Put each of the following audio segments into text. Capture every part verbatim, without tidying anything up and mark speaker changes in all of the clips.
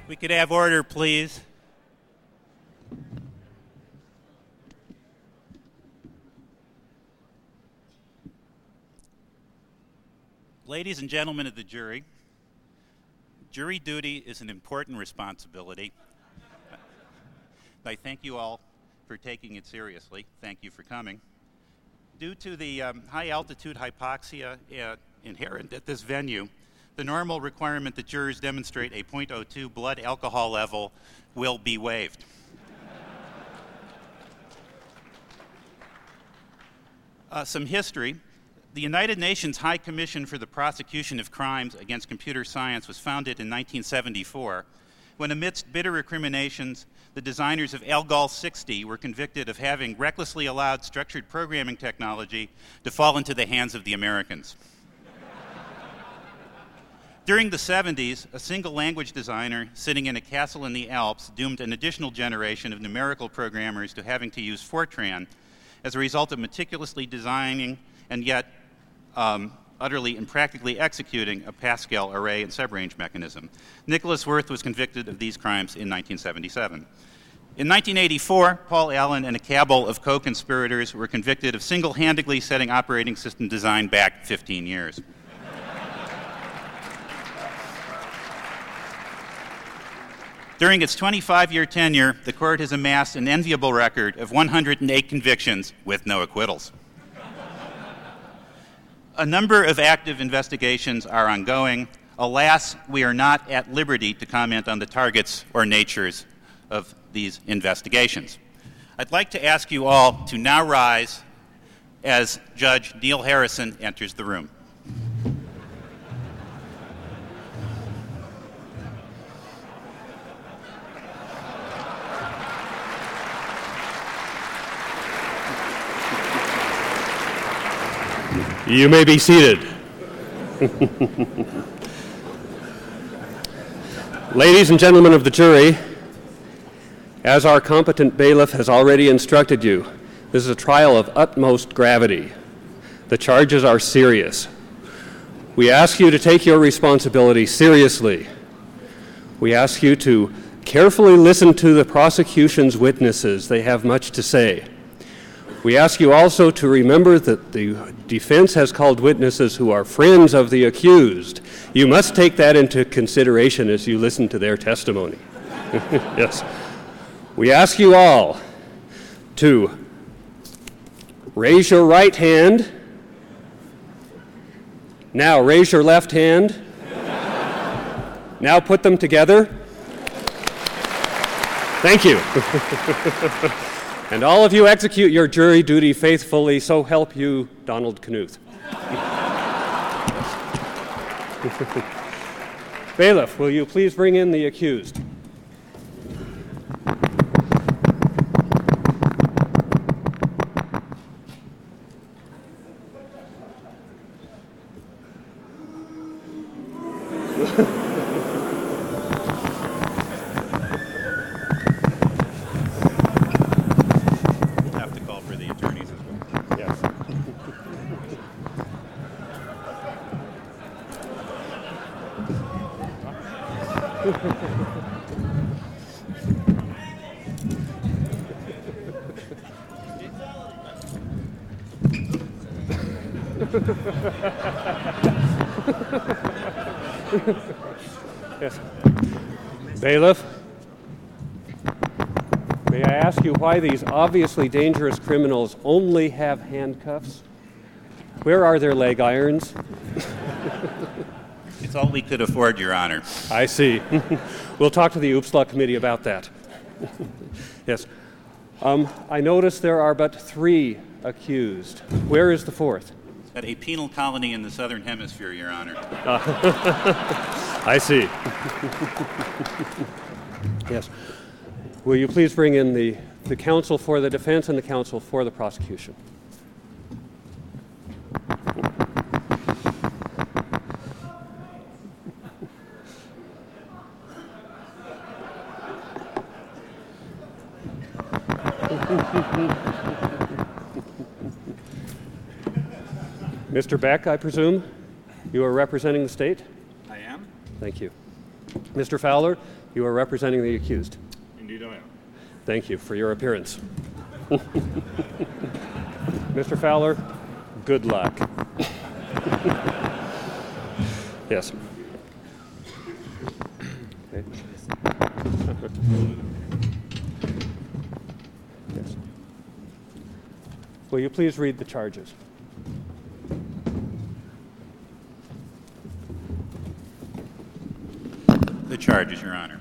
Speaker 1: We could have order, please. Ladies and gentlemen of the jury, jury duty is an important responsibility. I thank you all for taking it seriously. Thank you for coming. Due to the um, high-altitude hypoxia uh, inherent at this venue, the normal requirement that jurors demonstrate a point oh two blood alcohol level will be waived. Uh, some history. The United Nations High Commission for the Prosecution of Crimes Against Computer Science was founded in nineteen seventy-four, when amidst bitter recriminations, the designers of ALGOL sixty were convicted of having recklessly allowed structured programming technology to fall into the hands of the Americans. During the seventies, a single language designer sitting in a castle in the Alps doomed an additional generation of numerical programmers to having to use Fortran as a result of meticulously designing and yet um, utterly impractically executing a Pascal array and subrange mechanism. Nicholas Wirth was convicted of these crimes in nineteen seventy-seven. In nineteen eighty-four, Paul Allen and a cabal of co-conspirators were convicted of single-handedly setting operating system design back fifteen years. During its twenty-five-year tenure, the court has amassed an enviable record of one hundred eight convictions with no acquittals. A number of active investigations are ongoing. Alas, we are not at liberty to comment on the targets or natures of these investigations. I'd like to ask you all to now rise as Judge Neil Harrison enters the room.
Speaker 2: You may be seated. Ladies and gentlemen of the jury, as our competent bailiff has already instructed you, this is a trial of utmost gravity. The charges are serious. We ask you to take your responsibility seriously. We ask you to carefully listen to the prosecution's witnesses. They have much to say. We ask you also to remember that the defense has called witnesses who are friends of the accused. You must take that into consideration as you listen to their testimony. Yes. We ask you all to raise your right hand. Now raise your left hand. Now put them together. Thank you. And all of you execute your jury duty faithfully, so help you, Donald Knuth. Bailiff, will you please bring in the accused? Yes. Bailiff, may I ask you why these obviously dangerous criminals only have handcuffs? Where are their leg irons?
Speaker 1: It's all we could afford, Your Honor.
Speaker 2: I see. We'll talk to the Oops Law Committee about that. Yes. Um, I notice there are but three accused. Where is the fourth?
Speaker 1: At a penal colony in the Southern Hemisphere, Your Honor.
Speaker 2: Uh, I see. Yes. Will you please bring in the, the counsel for the defense and the counsel for the prosecution? Mister Beck, I presume you are representing the state?
Speaker 3: I am.
Speaker 2: Thank you. Mister Fowler, You are representing the accused.
Speaker 3: Indeed I am.
Speaker 2: Thank you for your appearance. Mister Fowler, good luck. Yes. Okay. Yes. Will you please read the charges?
Speaker 1: The charges, Your Honor.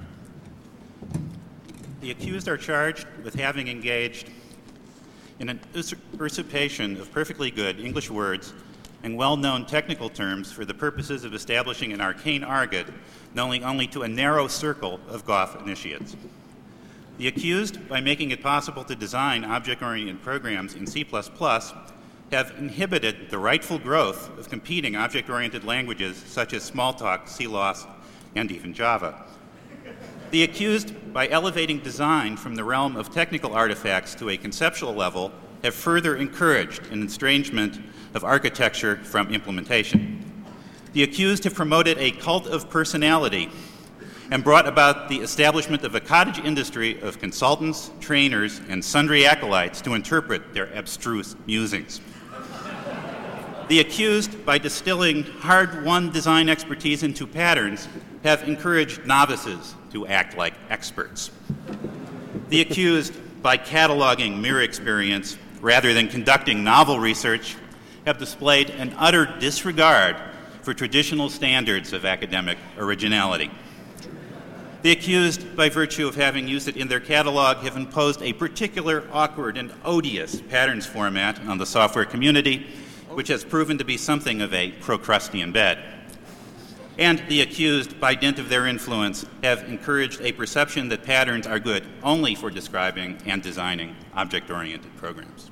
Speaker 1: The accused are charged with having engaged in an usurpation of perfectly good English words and well-known technical terms for the purposes of establishing an arcane argot known only to a narrow circle of Goff initiates. The accused, by making it possible to design object-oriented programs in C plus plus, have inhibited the rightful growth of competing object-oriented languages such as Smalltalk, C L O S, and even Java. The accused, by elevating design from the realm of technical artifacts to a conceptual level, have further encouraged an estrangement of architecture from implementation. The accused have promoted a cult of personality and brought about the establishment of a cottage industry of consultants, trainers, and sundry acolytes to interpret their abstruse musings. The accused, by distilling hard-won design expertise into patterns, have encouraged novices to act like experts. The accused, by cataloging mere experience rather than conducting novel research, have displayed an utter disregard for traditional standards of academic originality. The accused, by virtue of having used it in their catalog, have imposed a particular awkward and odious patterns format on the software community, which has proven to be something of a Procrustean bed. And the accused, by dint of their influence, have encouraged a perception that patterns are good only for describing and designing object-oriented programs.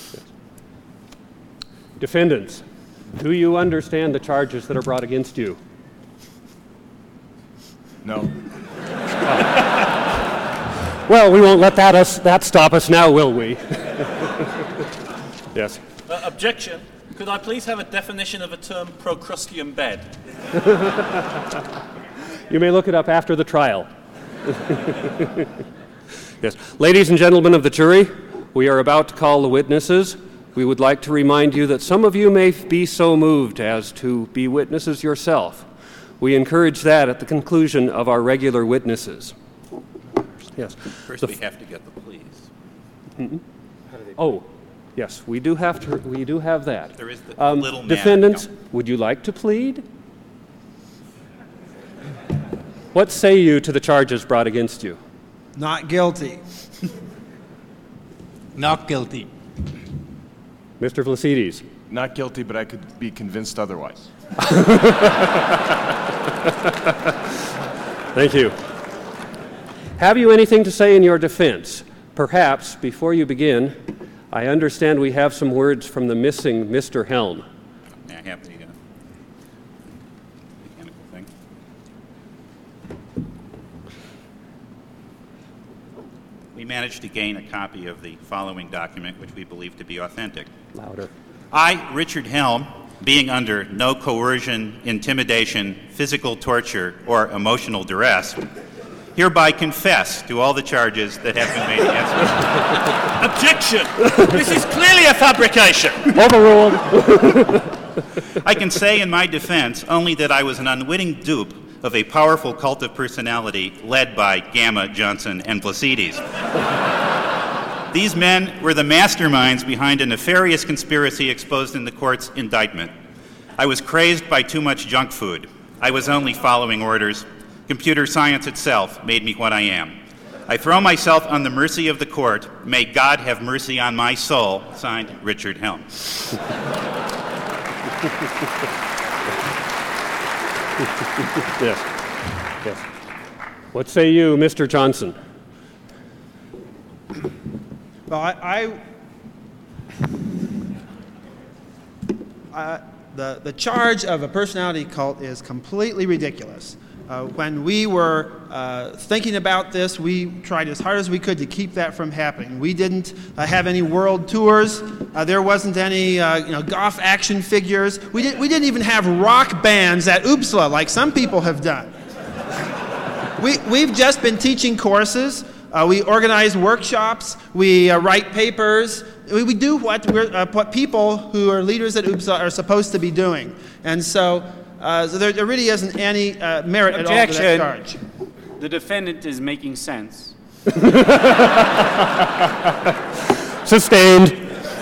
Speaker 2: Defendants, do you understand the charges that are brought against you?
Speaker 3: No.
Speaker 2: Well, we won't let that, us, that stop us now, will we? Yes.
Speaker 4: Uh, objection. Could I please have a definition of a term Procrustean bed?
Speaker 2: You may look it up after the trial. Yes. Ladies and gentlemen of the jury, we are about to call the witnesses. We would like to remind you that some of you may be so moved as to be witnesses yourself. We encourage that at the conclusion of our regular witnesses. Yes.
Speaker 1: First,
Speaker 2: The
Speaker 1: we have to get the pleas.
Speaker 2: Mm-hmm. Oh, yes, we do have to. We do have that.
Speaker 1: There is the
Speaker 2: Um,
Speaker 1: little man.
Speaker 2: defendants,
Speaker 1: No.
Speaker 2: would you like to plead? What say you to the charges brought against you?
Speaker 5: Not guilty.
Speaker 6: Not guilty.
Speaker 2: Mister Vlasides.
Speaker 3: Not guilty, but I could be convinced otherwise.
Speaker 2: Thank you. Have you anything to say in your defense? Perhaps, before you begin, I understand we have some words from the missing Mister Helm.
Speaker 1: May I have the uh, mechanical thing? We managed to gain a copy of the following document, which we believe to be authentic.
Speaker 2: Louder.
Speaker 1: I, Richard Helm, being under no coercion, intimidation, physical torture, or emotional duress, hereby confess to all the charges that have been made against me.
Speaker 4: Objection! This is clearly a fabrication!
Speaker 2: Overruled.
Speaker 1: I can say in my defense only that I was an unwitting dupe of a powerful cult of personality led by Gamma, Johnson, and Vlasides. These men were the masterminds behind a nefarious conspiracy exposed in the court's indictment. I was crazed by too much junk food. I was only following orders. Computer science itself made me what I am. I throw myself on the mercy of the court. May God have mercy on my soul. Signed, Richard Helm.
Speaker 2: Yes. Yes. What say you, Mister Johnson?
Speaker 5: Well, I, I uh, the the charge of a personality cult is completely ridiculous. Uh, when we were uh, thinking about this, we tried as hard as we could to keep that from happening. We didn't uh, have any world tours. Uh, there wasn't any uh, you know, Goff action figures. We, did, we didn't even have rock bands at Uppsala like some people have done. we, we've just been teaching courses. Uh, we organize workshops. We uh, write papers. We, we do what, we're, uh, what people who are leaders at OOPSLA are supposed to be doing. And so, uh, so there, there really isn't any uh, merit
Speaker 6: Objection.
Speaker 5: at all to that charge.
Speaker 6: The defendant is making sense.
Speaker 2: Sustained.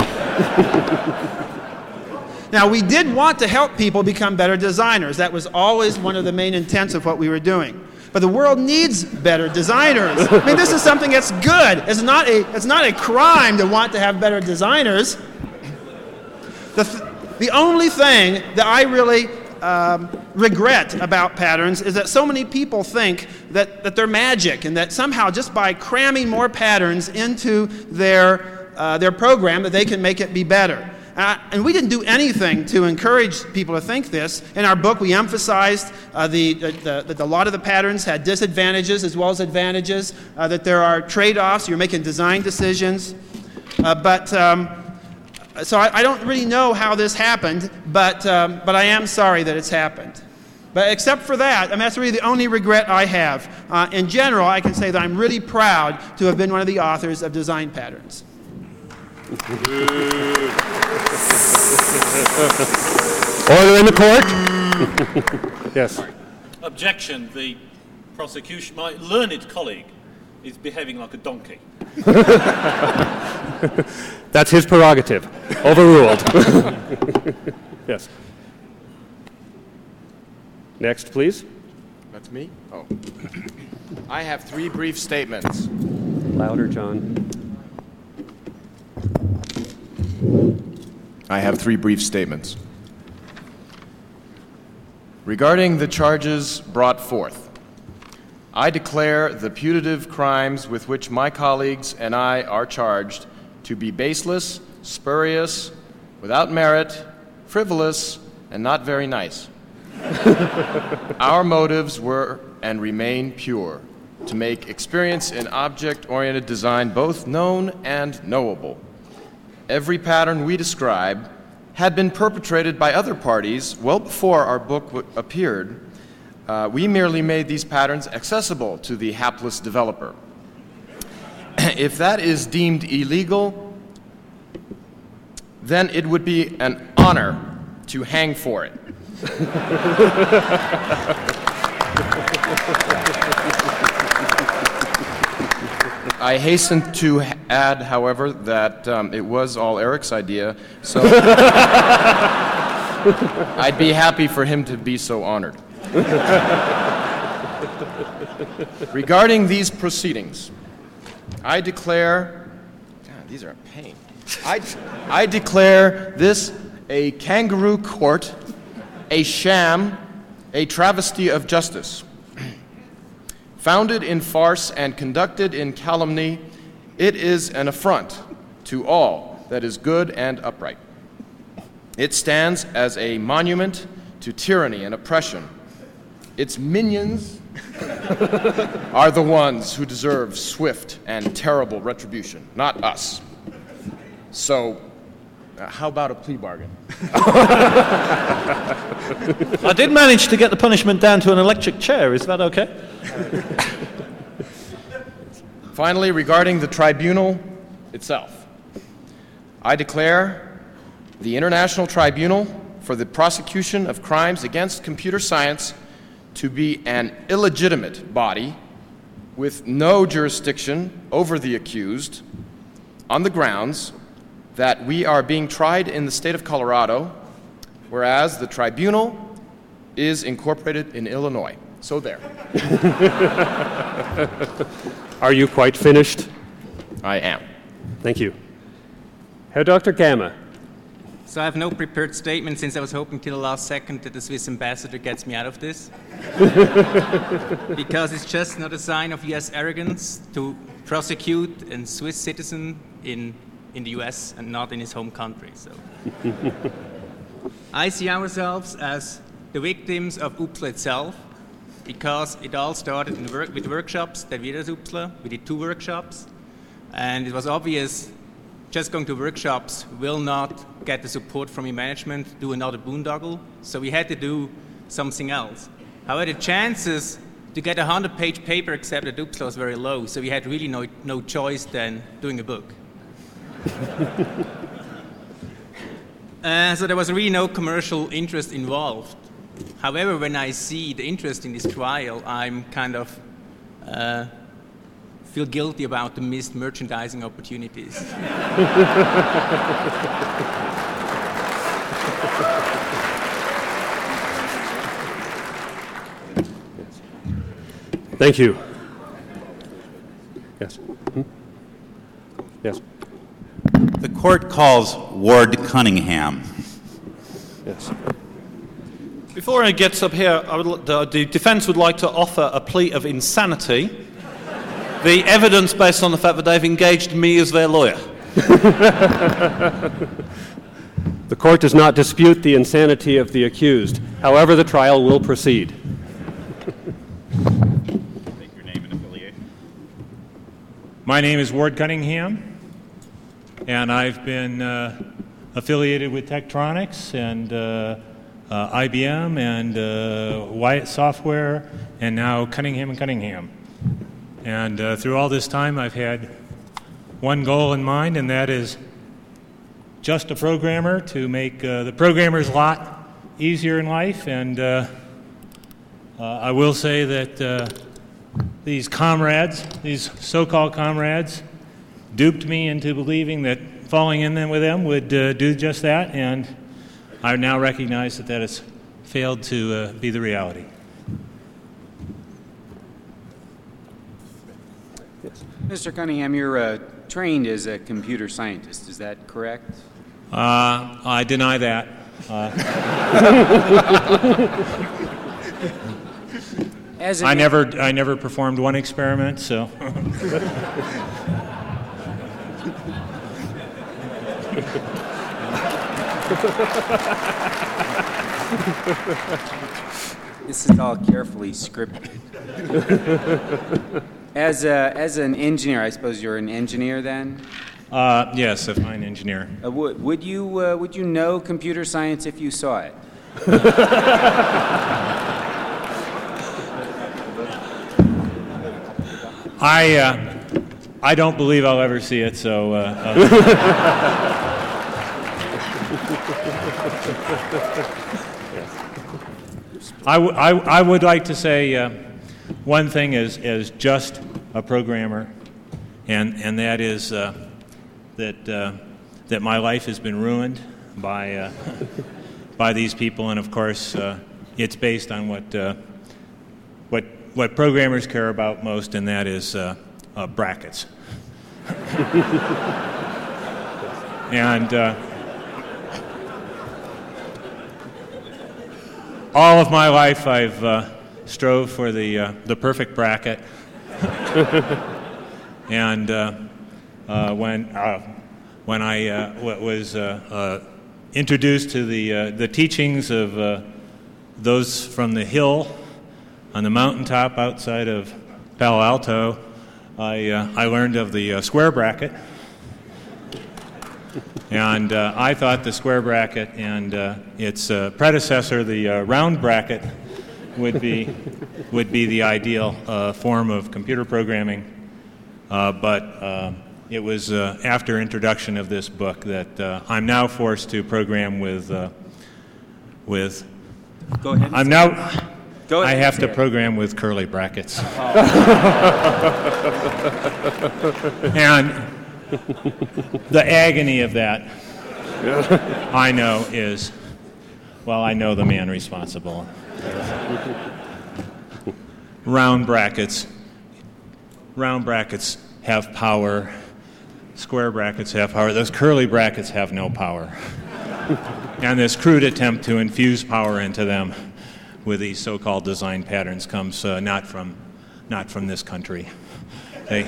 Speaker 5: Now, we did want to help people become better designers. That was always one of the main intents of what we were doing. But the world needs better designers. I mean, this is something that's good. It's not a, it's not a crime to want to have better designers. The, th- the only thing that I really um, regret about patterns is that so many people think that, that they're magic and that somehow just by cramming more patterns into their, uh, their program that they can make it be better. Uh, and we didn't do anything to encourage people to think this. In our book, we emphasized uh, the, the, that a lot of the patterns had disadvantages as well as advantages, uh, that there are trade-offs, you're making design decisions. Uh, but, um, so I, I don't really know how this happened, but, um, but I am sorry that it's happened. But except for that, I mean, that's really the only regret I have. Uh, in general, I can say that I'm really proud to have been one of the authors of Design Patterns.
Speaker 2: Order in the court. Yes.
Speaker 4: Objection. The prosecution, my learned colleague, is behaving like a donkey.
Speaker 2: That's his prerogative. Overruled. Yes. Next, please.
Speaker 3: That's me? Oh. I have three brief statements.
Speaker 2: Louder, John.
Speaker 3: I have three brief statements. Regarding the charges brought forth, I declare the putative crimes with which my colleagues and I are charged to be baseless, spurious, without merit, frivolous, and not very nice. Our motives were and remain pure, to make experience in object-oriented design both known and knowable. Every pattern we describe had been perpetrated by other parties well before our book w- appeared. Uh, we merely made these patterns accessible to the hapless developer. If that is deemed illegal, then it would be an honor to hang for it. I hasten to add, however, that um, it was all Eric's idea, so I'd be happy for him to be so honored. Regarding these proceedings, I declare, God, these are a pain. I, I declare this a kangaroo court, a sham, a travesty of justice. Founded in farce and conducted in calumny, it is an affront to all that is good and upright. It stands as a monument to tyranny and oppression. Its minions are the ones who deserve swift and terrible retribution, not us. So, uh, how about a plea bargain?
Speaker 4: I did manage to get the punishment down to an electric chair. Is that okay?
Speaker 3: Finally, regarding the tribunal itself, I declare the International Tribunal for the Prosecution of Crimes Against Computer Science to be an illegitimate body with no jurisdiction over the accused on the grounds that we are being tried in the state of Colorado, whereas the tribunal is incorporated in Illinois. So there.
Speaker 2: Are you quite finished?
Speaker 3: I am.
Speaker 2: Thank you. Herr Doctor Gamma.
Speaker 7: So I have no prepared statement since I was hoping till the last second that the Swiss ambassador gets me out of this. Because it's just not a sign of U S arrogance to prosecute a Swiss citizen in, in the U S and not in his home country. So I see ourselves as the victims of OOPSLA itself, because it all started in work, with workshops that we did at OOPSLA. We did two workshops, and it was obvious just going to workshops will not get the support from your management to do another boondoggle, so we had to do something else. However, the chances to get a hundred-page paper accepted at Uppsala was very low, so we had really no, no choice than doing a book. uh, so there was really no commercial interest involved. However, when I see the interest in this trial, I'm kind of uh, feel guilty about the missed merchandising opportunities.
Speaker 2: Thank you. Yes. Hmm? Yes.
Speaker 1: The court calls Ward Cunningham.
Speaker 2: Yes.
Speaker 4: Before he gets up here, I would, the, the defence would like to offer a plea of insanity. The evidence based on the fact that they've engaged me as their lawyer.
Speaker 2: The court does not dispute the insanity of the accused. However, the trial will proceed.
Speaker 1: State your name and affiliation.
Speaker 8: My name is Ward Cunningham, and I've been uh, affiliated with Tektronix and uh, uh, I B M and uh, Wyatt Software, and now Cunningham and Cunningham. And uh, through all this time, I've had one goal in mind, and that is just a programmer to make uh, the programmer's lot easier in life. And uh, uh, I will say that uh, these comrades, these so-called comrades, duped me into believing that falling in with them would uh, do just that, and I now recognize that that has failed to uh, be the reality.
Speaker 6: Mister Cunningham, you're uh, trained as a computer scientist, is that correct?
Speaker 8: Uh, I deny that. Uh,
Speaker 6: as
Speaker 8: I never, I never performed one experiment, so.
Speaker 6: This is all carefully scripted. As a, as an engineer, I suppose you're an engineer then?
Speaker 8: Uh, yes, a fine engineer.
Speaker 6: Uh, would, would you uh, would you know computer science if you saw it?
Speaker 8: I uh, I don't believe I'll ever see it, so. Uh, uh. I, w- I, I would like to say uh, one thing as, as just a programmer, and, and that is uh, that, uh, that my life has been ruined by, uh, by these people, and of course uh, it's based on what, uh, what, what programmers care about most, and that is uh, uh, brackets. and uh, all of my life I've uh, strove for the uh, the perfect bracket, and uh, uh, when uh, when I uh, w- was uh, uh, introduced to the uh, the teachings of uh, those from the hill on the mountaintop outside of Palo Alto, I uh, I learned of the uh, square bracket. And uh, I thought the square bracket and uh, its uh, predecessor, the uh, round bracket, would be would be the ideal uh, form of computer programming. Uh, but uh, it was uh, after introduction of this book that uh, I'm now forced to program with uh, with.
Speaker 6: Go ahead.
Speaker 8: I'm now.
Speaker 6: Go ahead.
Speaker 8: I have to program with curly brackets. Oh. And the agony of that, I know, is, well, I know the man responsible. Round brackets. Round brackets have power. Square brackets have power. Those curly brackets have no power. And this crude attempt to infuse power into them with these so-called design patterns comes uh, not from, not from this country. They.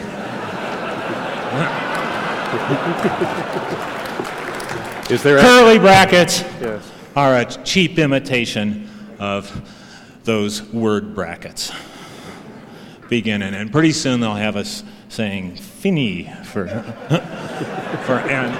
Speaker 2: Is there
Speaker 8: curly brackets
Speaker 2: yes.
Speaker 8: are a cheap imitation of those word brackets. Beginning, and pretty soon they'll have us saying "fini" for for and.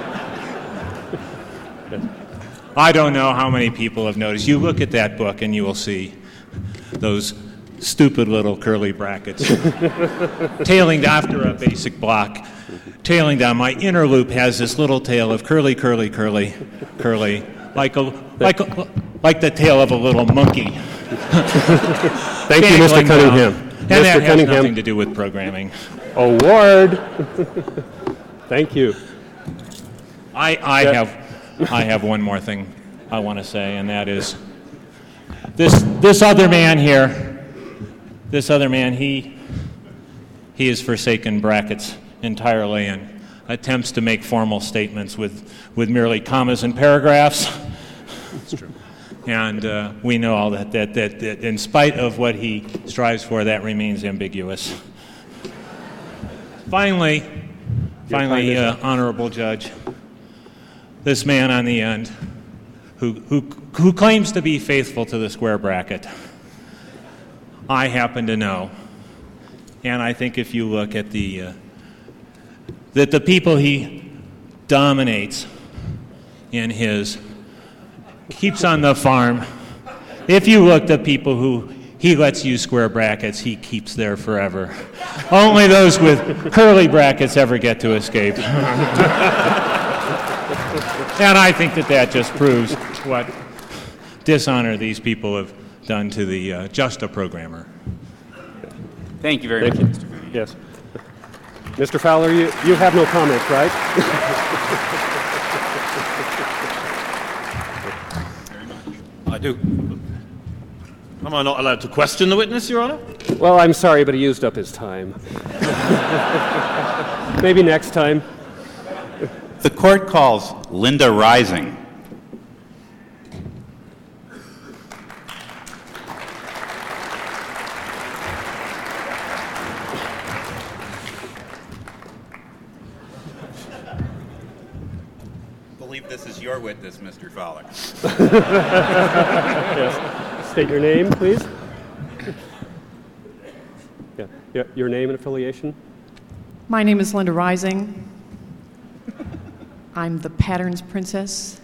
Speaker 8: I don't know how many people have noticed. You look at that book and you will see those stupid little curly brackets. Tailing after a basic block, tailing down. My inner loop has this little tail of curly, curly, curly, curly, like a like a, like the tail of a little monkey.
Speaker 2: Thank you, Mister Cunningham.
Speaker 8: And
Speaker 2: Mister
Speaker 8: that has
Speaker 2: Cunningham.
Speaker 8: nothing to do with programming.
Speaker 2: Award. Thank you.
Speaker 8: I, I
Speaker 2: Yeah.
Speaker 8: have I have one more thing I want to say, and that is this this other man here, this other man, he he has forsaken brackets entirely and attempts to make formal statements with, with merely commas and paragraphs. That's true. And uh, we know all that, that, that, that in spite of what he strives for, that remains ambiguous. Finally, finally, uh, honorable judge, this man on the end who, who, who claims to be faithful to the square bracket, I happen to know, and I think if you look at the, uh, that the people he dominates in his, keeps on the farm, if you look at people who he lets use square brackets, he keeps there forever. Only those with curly brackets ever get to escape. And I think that that just proves what dishonor these people have done to the uh, just a programmer.
Speaker 6: Thank you very
Speaker 2: Thank
Speaker 6: much,
Speaker 2: you.
Speaker 6: Mister Green.
Speaker 2: Yes. Mister Fowler, you, you have no comments, right?
Speaker 4: I do. Am I not allowed to question the witness, Your Honor?
Speaker 2: Well, I'm sorry, but he used up his time. Maybe next time.
Speaker 1: The court calls Linda Rising. I believe this is your witness, Mister Fowler.
Speaker 2: Yes. State your name, please. Yeah. Yeah. Your name and affiliation?
Speaker 9: My name is Linda Rising. I'm the Patterns Princess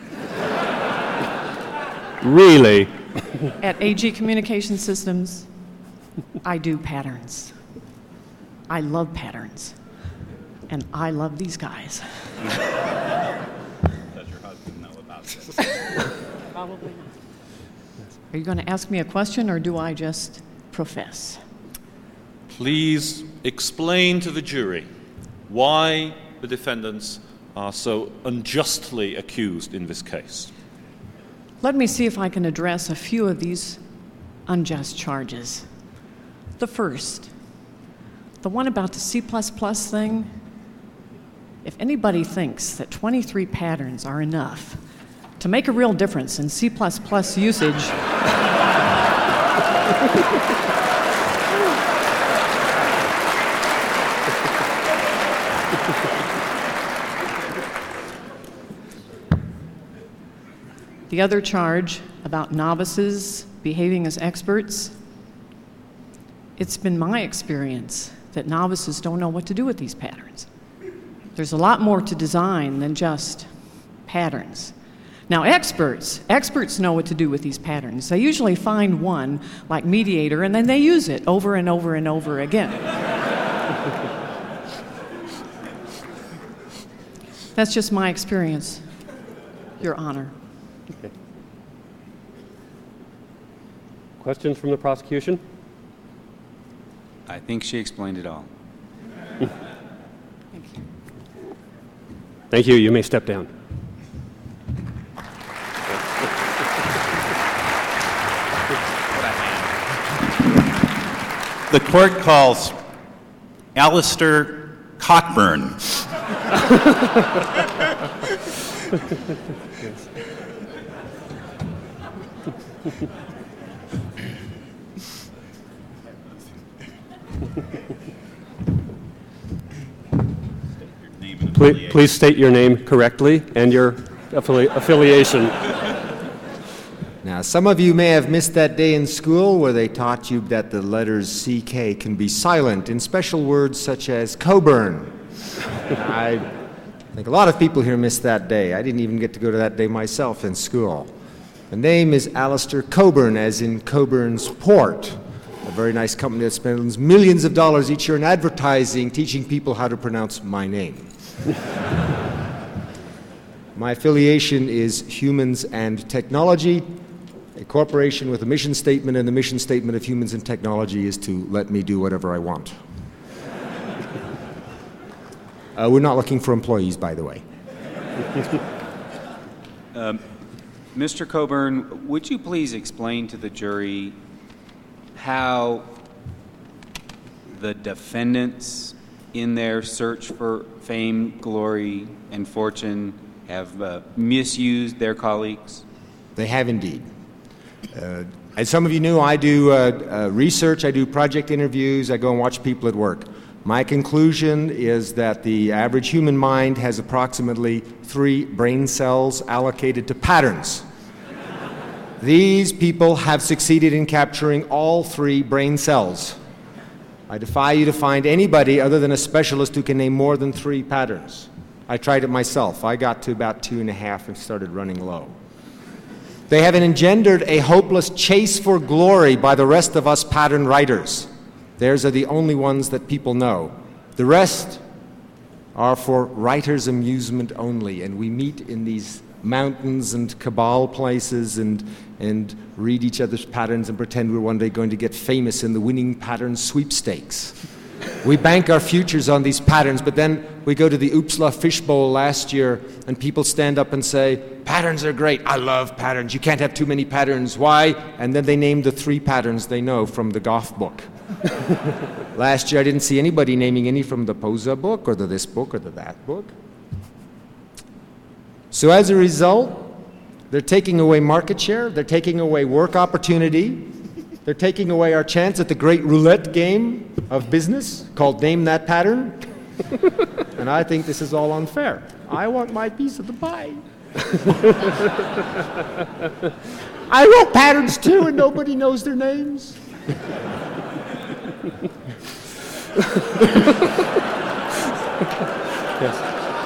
Speaker 2: Really?
Speaker 9: at A G Communication Systems. I do patterns. I love patterns. And I love these guys.
Speaker 1: Does your husband know about this?
Speaker 9: Probably not. Are you going to ask me a question, or do I just profess?
Speaker 4: Please explain to the jury why the defendants are so unjustly accused in this case.
Speaker 9: Let me see if I can address a few of these unjust charges. The first, the one about the C plus plus thing. If anybody thinks that twenty-three patterns are enough to make a real difference in C plus plus usage, the other charge about novices behaving as experts, it's been my experience that novices don't know what to do with these patterns. There's a lot more to design than just patterns. Now, experts, experts know what to do with these patterns. They usually find one, like Mediator, and then they use it over and over and over again. That's just my experience, Your Honor.
Speaker 2: Okay. Questions from the prosecution?
Speaker 6: I think she explained it all.
Speaker 9: Thank you.
Speaker 2: Thank you. You may step down.
Speaker 1: The court calls Alistair Cockburn.
Speaker 2: Please, please state your name correctly and your affili- affiliation.
Speaker 10: Now, some of you may have missed that day in school where they taught you that the letters C K can be silent in special words such as Coburn. I think a lot of people here missed that day. I didn't even get to go to that day myself in school. The name is Alistair Coburn, as in Coburn's Port, a very nice company that spends millions of dollars each year in advertising, teaching people how to pronounce my name. My affiliation is Humans and Technology, a corporation with a mission statement, and the mission statement of Humans and Technology is to let me do whatever I want. uh, we're not looking for employees, by the way.
Speaker 6: um, Mister Coburn, would you please explain to the jury how the defendants in their search for fame, glory, and fortune have uh, misused their colleagues?
Speaker 10: They have indeed. Uh, as some of you know, I do uh, uh, research, I do project interviews, I go and watch people at work. My conclusion is that the average human mind has approximately three brain cells allocated to patterns. These people have succeeded in capturing all three brain cells. I defy you to find anybody other than a specialist who can name more than three patterns. I tried it myself. I got to about two and a half and started running low. They have engendered a hopeless chase for glory by the rest of us pattern writers. Theirs are the only ones that people know. The rest are for writers' amusement only, and we meet in these mountains and cabal places and, and read each other's patterns and pretend we're one day going to get famous in the winning pattern sweepstakes. We bank our futures on these patterns, but then we go to the Uppsala Fishbowl last year and people stand up and say, patterns are great, I love patterns, you can't have too many patterns, why? And then they name the three patterns they know from the Goff book. Last year I didn't see anybody naming any from the Posa book or the this book or the that book. So as a result, they're taking away market share, they're taking away work opportunity, they're taking away our chance at the great roulette game of business called Name That Pattern. And I think this is all unfair. I want my piece of the pie. I wrote patterns too and nobody knows their names.
Speaker 2: Yes.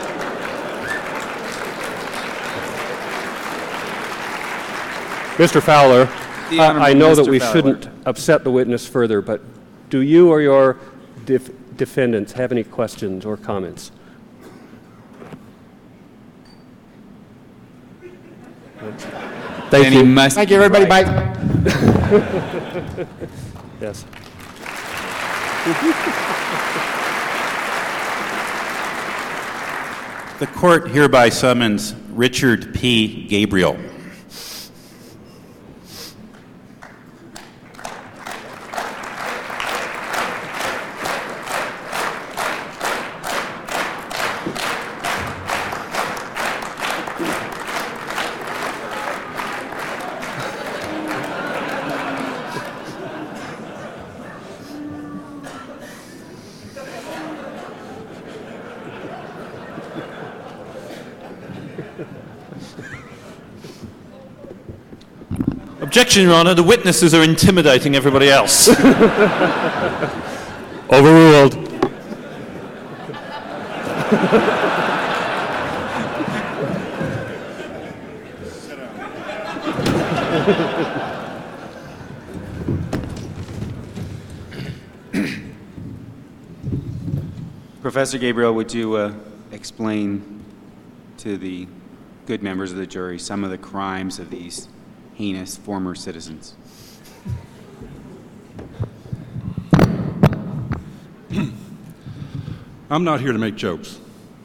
Speaker 2: Mister Fowler, uh, I know
Speaker 6: Mister
Speaker 2: that we
Speaker 6: Fowler.
Speaker 2: shouldn't upset the witness further, but do you or your def- defendants have any questions or comments? Thank
Speaker 6: Then
Speaker 2: you.
Speaker 6: he must
Speaker 10: Thank you, everybody.
Speaker 6: right.
Speaker 10: Bye.
Speaker 2: Yes.
Speaker 1: The court hereby summons Richard P. Gabriel.
Speaker 4: Objection, Your Honor. The witnesses are intimidating everybody else.
Speaker 2: Overruled.
Speaker 6: Professor Gabriel, would you uh, explain to the good members of the jury some of the crimes of these heinous former citizens?
Speaker 11: I'm not here to make jokes.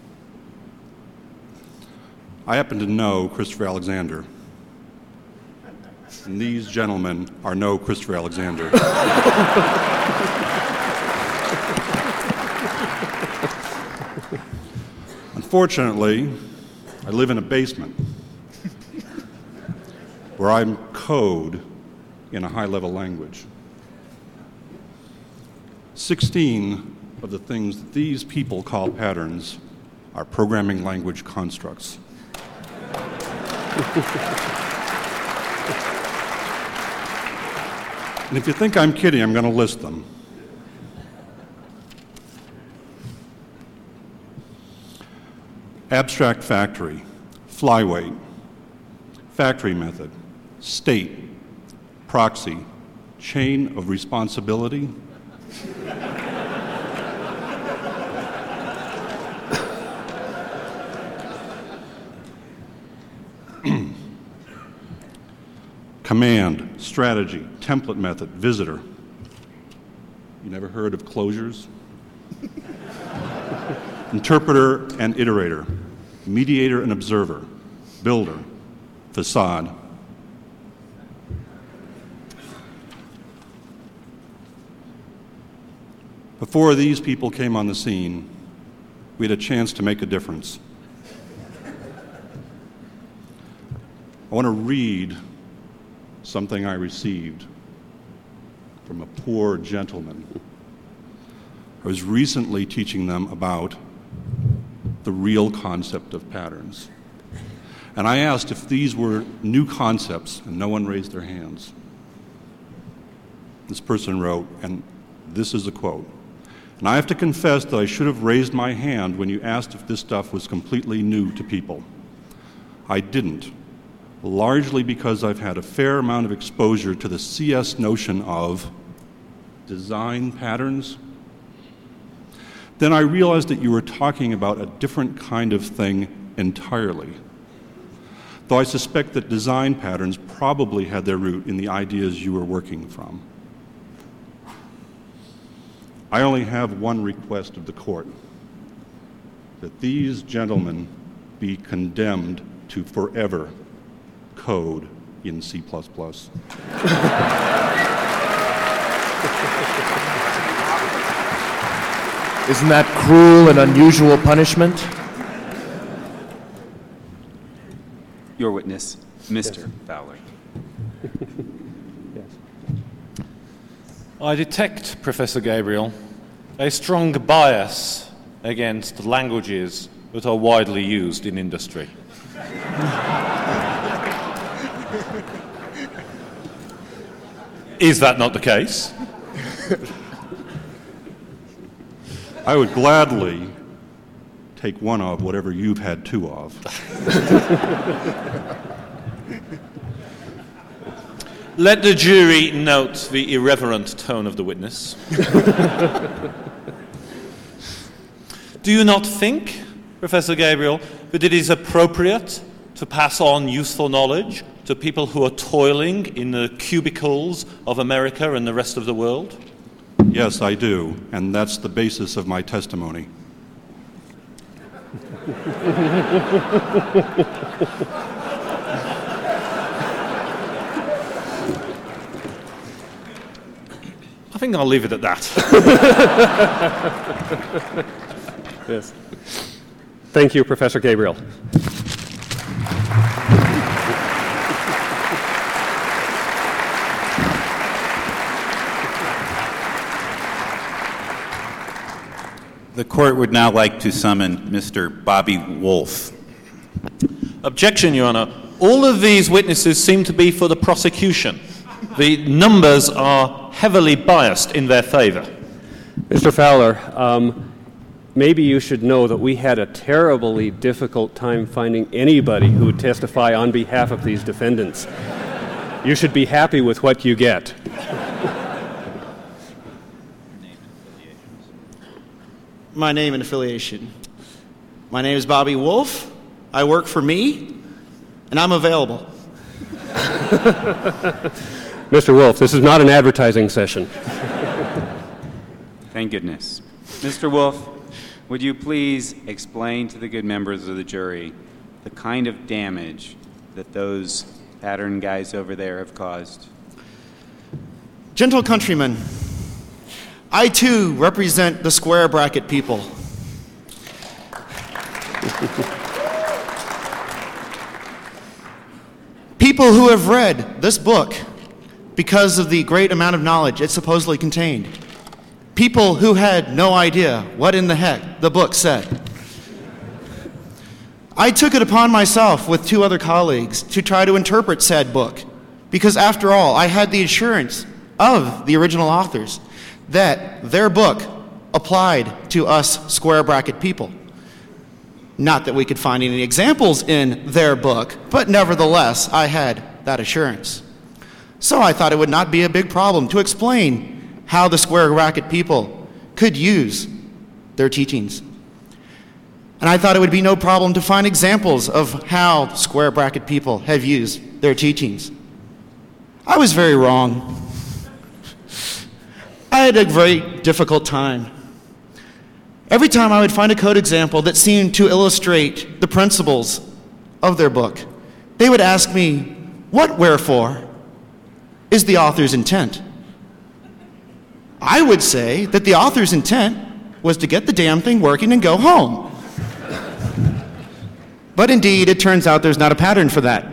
Speaker 11: I happen to know Christopher Alexander. And these gentlemen are no Christopher Alexander. Unfortunately, I live in a basement where I'm code in a high-level language. Sixteen of the things that these people call patterns are programming language constructs. And if you think I'm kidding, I'm going to list them. Abstract factory, flyweight, factory method, state, proxy, chain of responsibility, command, strategy, template method, visitor. You never heard of closures? Interpreter and iterator, mediator and observer, builder, facade. Before these people came on the scene, we had a chance to make a difference. I want to read something I received from a poor gentleman. I was recently teaching them about the real concept of patterns. And I asked if these were new concepts, and no one raised their hands. This person wrote, and this is a quote, "And I have to confess that I should have raised my hand when you asked if this stuff was completely new to people. I didn't, largely because I've had a fair amount of exposure to the C S notion of design patterns. Then I realized that you were talking about a different kind of thing entirely. Though I suspect that design patterns probably had their root in the ideas you were working from. I only have one request of the court, that these gentlemen be condemned to forever code in C plus plus.
Speaker 3: Isn't that cruel and unusual punishment?
Speaker 6: Your witness, Mister
Speaker 2: Yes.
Speaker 6: Fowler.
Speaker 2: Yes.
Speaker 4: I detect, Professor Gabriel, a strong bias against languages that are widely used in industry. Is that not the case?
Speaker 11: I would gladly take one of whatever you've had two of.
Speaker 4: Let the jury note the irreverent tone of the witness. Do you not think, Professor Gabriel, that it is appropriate to pass on useful knowledge to people who are toiling in the cubicles of America and the rest of the world?
Speaker 11: Yes, I do, and that's the basis of my testimony.
Speaker 4: I think I'll leave it at that.
Speaker 2: Yes. Thank you, Professor Gabriel.
Speaker 1: The court would now like to summon Mister Bobby Wolf.
Speaker 4: Objection, Your Honor. All of these witnesses seem to be for the prosecution. The numbers are heavily biased in their favor.
Speaker 2: Mister Fowler, um, maybe you should know that we had a terribly difficult time finding anybody who would testify on behalf of these defendants. You should be happy with what you get.
Speaker 12: My name and affiliation. My name is Bobby Wolf. I work for me, and I'm available.
Speaker 2: Mister Wolf, this is not an advertising session.
Speaker 6: Thank goodness. Mister Wolf, would you please explain to the good members of the jury the kind of damage that those pattern guys over there have caused?
Speaker 12: Gentle countrymen, I too represent the square bracket people. People who have read this book because of the great amount of knowledge it supposedly contained. People who had no idea what in the heck the book said. I took it upon myself with two other colleagues to try to interpret said book because after all, I had the assurance of the original authors that their book applied to us square bracket people. Not that we could find any examples in their book, but nevertheless, I had that assurance. So I thought it would not be a big problem to explain how the square bracket people could use their teachings. And I thought it would be no problem to find examples of how square bracket people have used their teachings. I was very wrong. I had a very difficult time. Every time I would find a code example that seemed to illustrate the principles of their book, they would ask me, what wherefore is the author's intent? I would say that the author's intent was to get the damn thing working and go home. But indeed, it turns out there's not a pattern for that.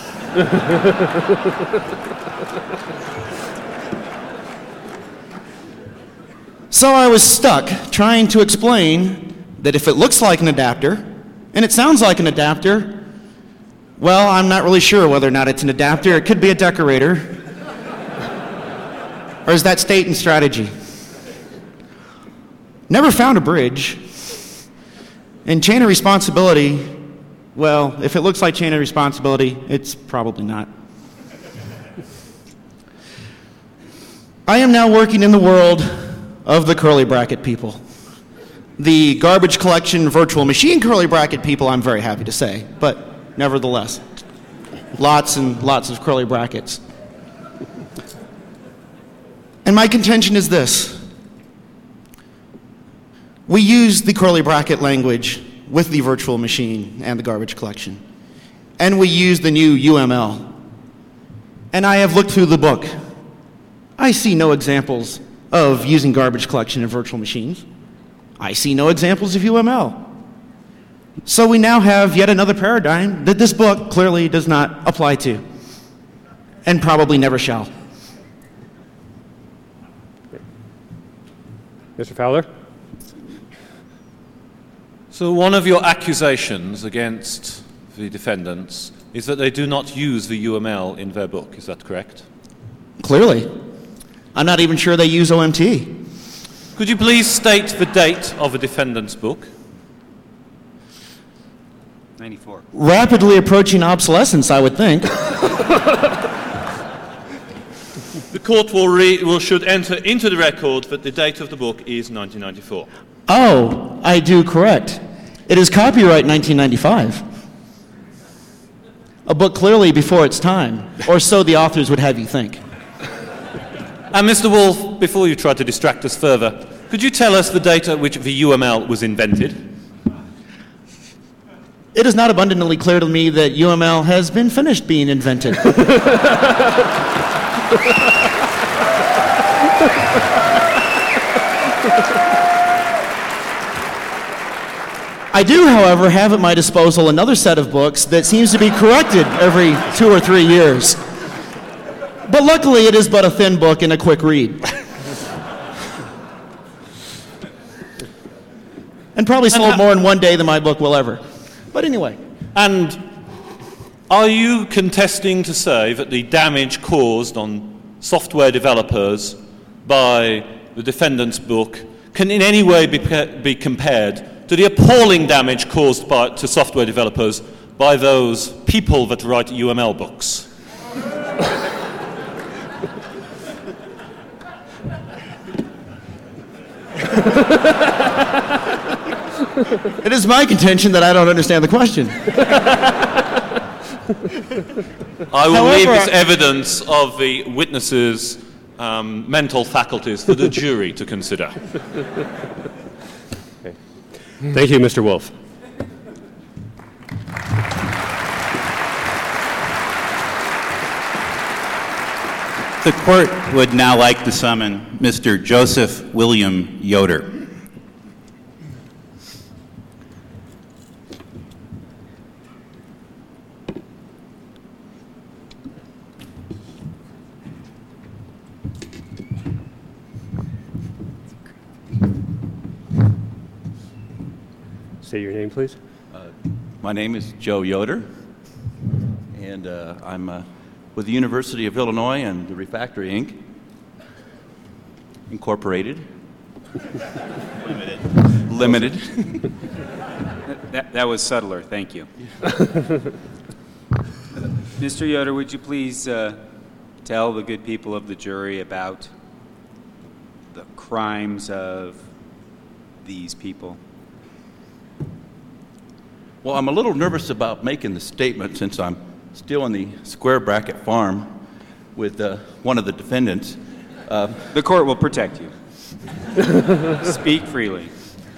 Speaker 12: So I was stuck trying to explain that if it looks like an adapter, and it sounds like an adapter, well, I'm not really sure whether or not it's an adapter. It could be a decorator. Or is that state and strategy? Never found a bridge. And chain of responsibility, well, if it looks like chain of responsibility, it's probably not. I am now working in the world of the curly bracket people. The garbage collection virtual machine curly bracket people, I'm very happy to say, but nevertheless, lots and lots of curly brackets. And my contention is this. We use the curly bracket language with the virtual machine and the garbage collection. And we use the new U M L. And I have looked through the book. I see no examples of using garbage collection in virtual machines. I see no examples of U M L. So we now have yet another paradigm that this book clearly does not apply to, and probably never shall.
Speaker 2: Mister Fowler?
Speaker 4: So one of your accusations against the defendants is that they do not use the U M L in their book. Is that correct?
Speaker 12: Clearly. I'm not even sure they use O M T.
Speaker 4: Could you please state the date of the defendant's book?
Speaker 6: ninety-four.
Speaker 12: Rapidly approaching obsolescence, I would think.
Speaker 4: The court will, re- will should enter into the record that the date of the book is nineteen ninety-four.
Speaker 12: Oh, I do correct. It is copyright nineteen ninety-five. A book clearly before its time, or so the authors would have you think.
Speaker 4: And Mister Wolf, before you try to distract us further, could you tell us the date at which the U M L was invented?
Speaker 12: It is not abundantly clear to me that U M L has been finished being invented. I do, however, have at my disposal another set of books that seems to be corrected every two or three years. But luckily, it is but a thin book and a quick read. And probably sold
Speaker 4: and
Speaker 12: more in one day than my book will ever. But anyway.
Speaker 4: And are you contesting to say that the damage caused on software developers by the defendant's book can in any way be, be compared to the appalling damage caused by, to software developers by those people that write U M L books?
Speaker 12: It is my contention that I don't understand the question.
Speaker 4: I will
Speaker 12: However,
Speaker 4: leave this evidence of the witnesses' um, mental faculties for the jury to consider.
Speaker 2: Okay. Thank you, Mister Wolf.
Speaker 1: The court would now like to summon Mister Joseph William Yoder.
Speaker 2: Say your name, please.
Speaker 13: Uh, my name is Joe Yoder, and uh, I'm uh, with the University of Illinois and the Refactory Incorporated. Incorporated. Limited. Limited.
Speaker 6: that, that was subtler, thank you. Mister Yoder, would you please uh, tell the good people of the jury about the crimes of these people?
Speaker 13: Well, I'm a little nervous about making the statement since I'm still in the square bracket farm with uh, one of the defendants. Uh,
Speaker 6: the court will protect you. Speak freely.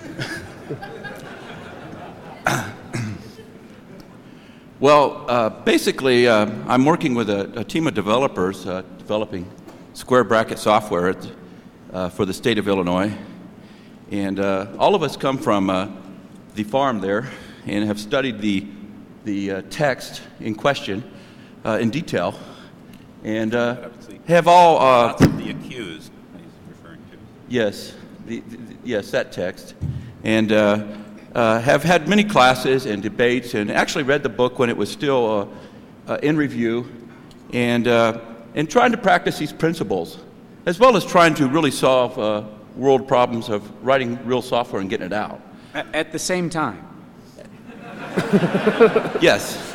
Speaker 13: Well, uh, basically, uh, I'm working with a, a team of developers uh, developing square bracket software at, uh, for the state of Illinois. And uh, all of us come from uh, the farm there and have studied the, the uh, text in question uh, in detail. And uh, have all... Uh,
Speaker 1: Lots of the accused he's referring to.
Speaker 13: Yes, the, the, yes, that text. And uh, uh, have had many classes and debates and actually read the book when it was still uh, uh, in review and, uh, and trying to practice these principles, as well as trying to really solve uh, world problems of writing real software and getting it out.
Speaker 6: At the same time?
Speaker 13: Yes.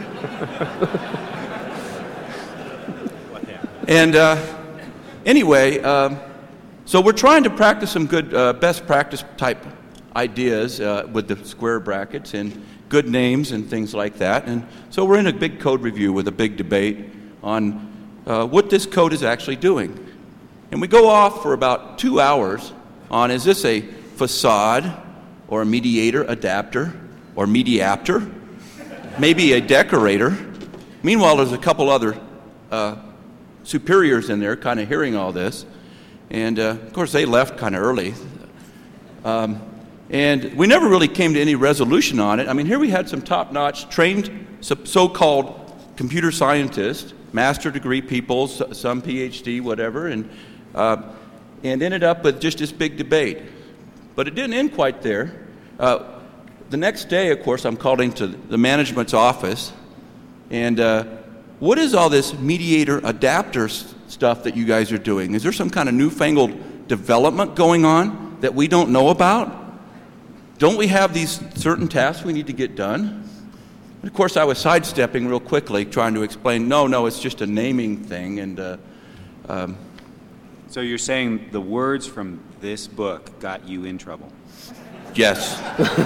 Speaker 13: And uh, anyway, um, so we're trying to practice some good uh, best practice type ideas uh, with the square brackets and good names and things like that. And so we're in a big code review with a big debate on uh, what this code is actually doing. And we go off for about two hours on, is this a facade or a mediator adapter or mediapter, maybe a decorator. Meanwhile, there's a couple other uh, superiors in there kind of hearing all this. And, uh, of course, they left kind of early. Um, and we never really came to any resolution on it. I mean, here we had some top-notch trained so-called computer scientists, master degree people, some P H D, whatever, and, uh, and ended up with just this big debate. But it didn't end quite there. Uh, the next day, of course, I'm called into the management's office, and uh, what is all this mediator adapter stuff that you guys are doing? Is there some kind of newfangled development going on that we don't know about? Don't we have these certain tasks we need to get done? And of course, I was sidestepping real quickly, trying to explain, no, no, it's just a naming thing. And uh, um,
Speaker 6: so you're saying the words from this book got you in trouble?
Speaker 13: Yes.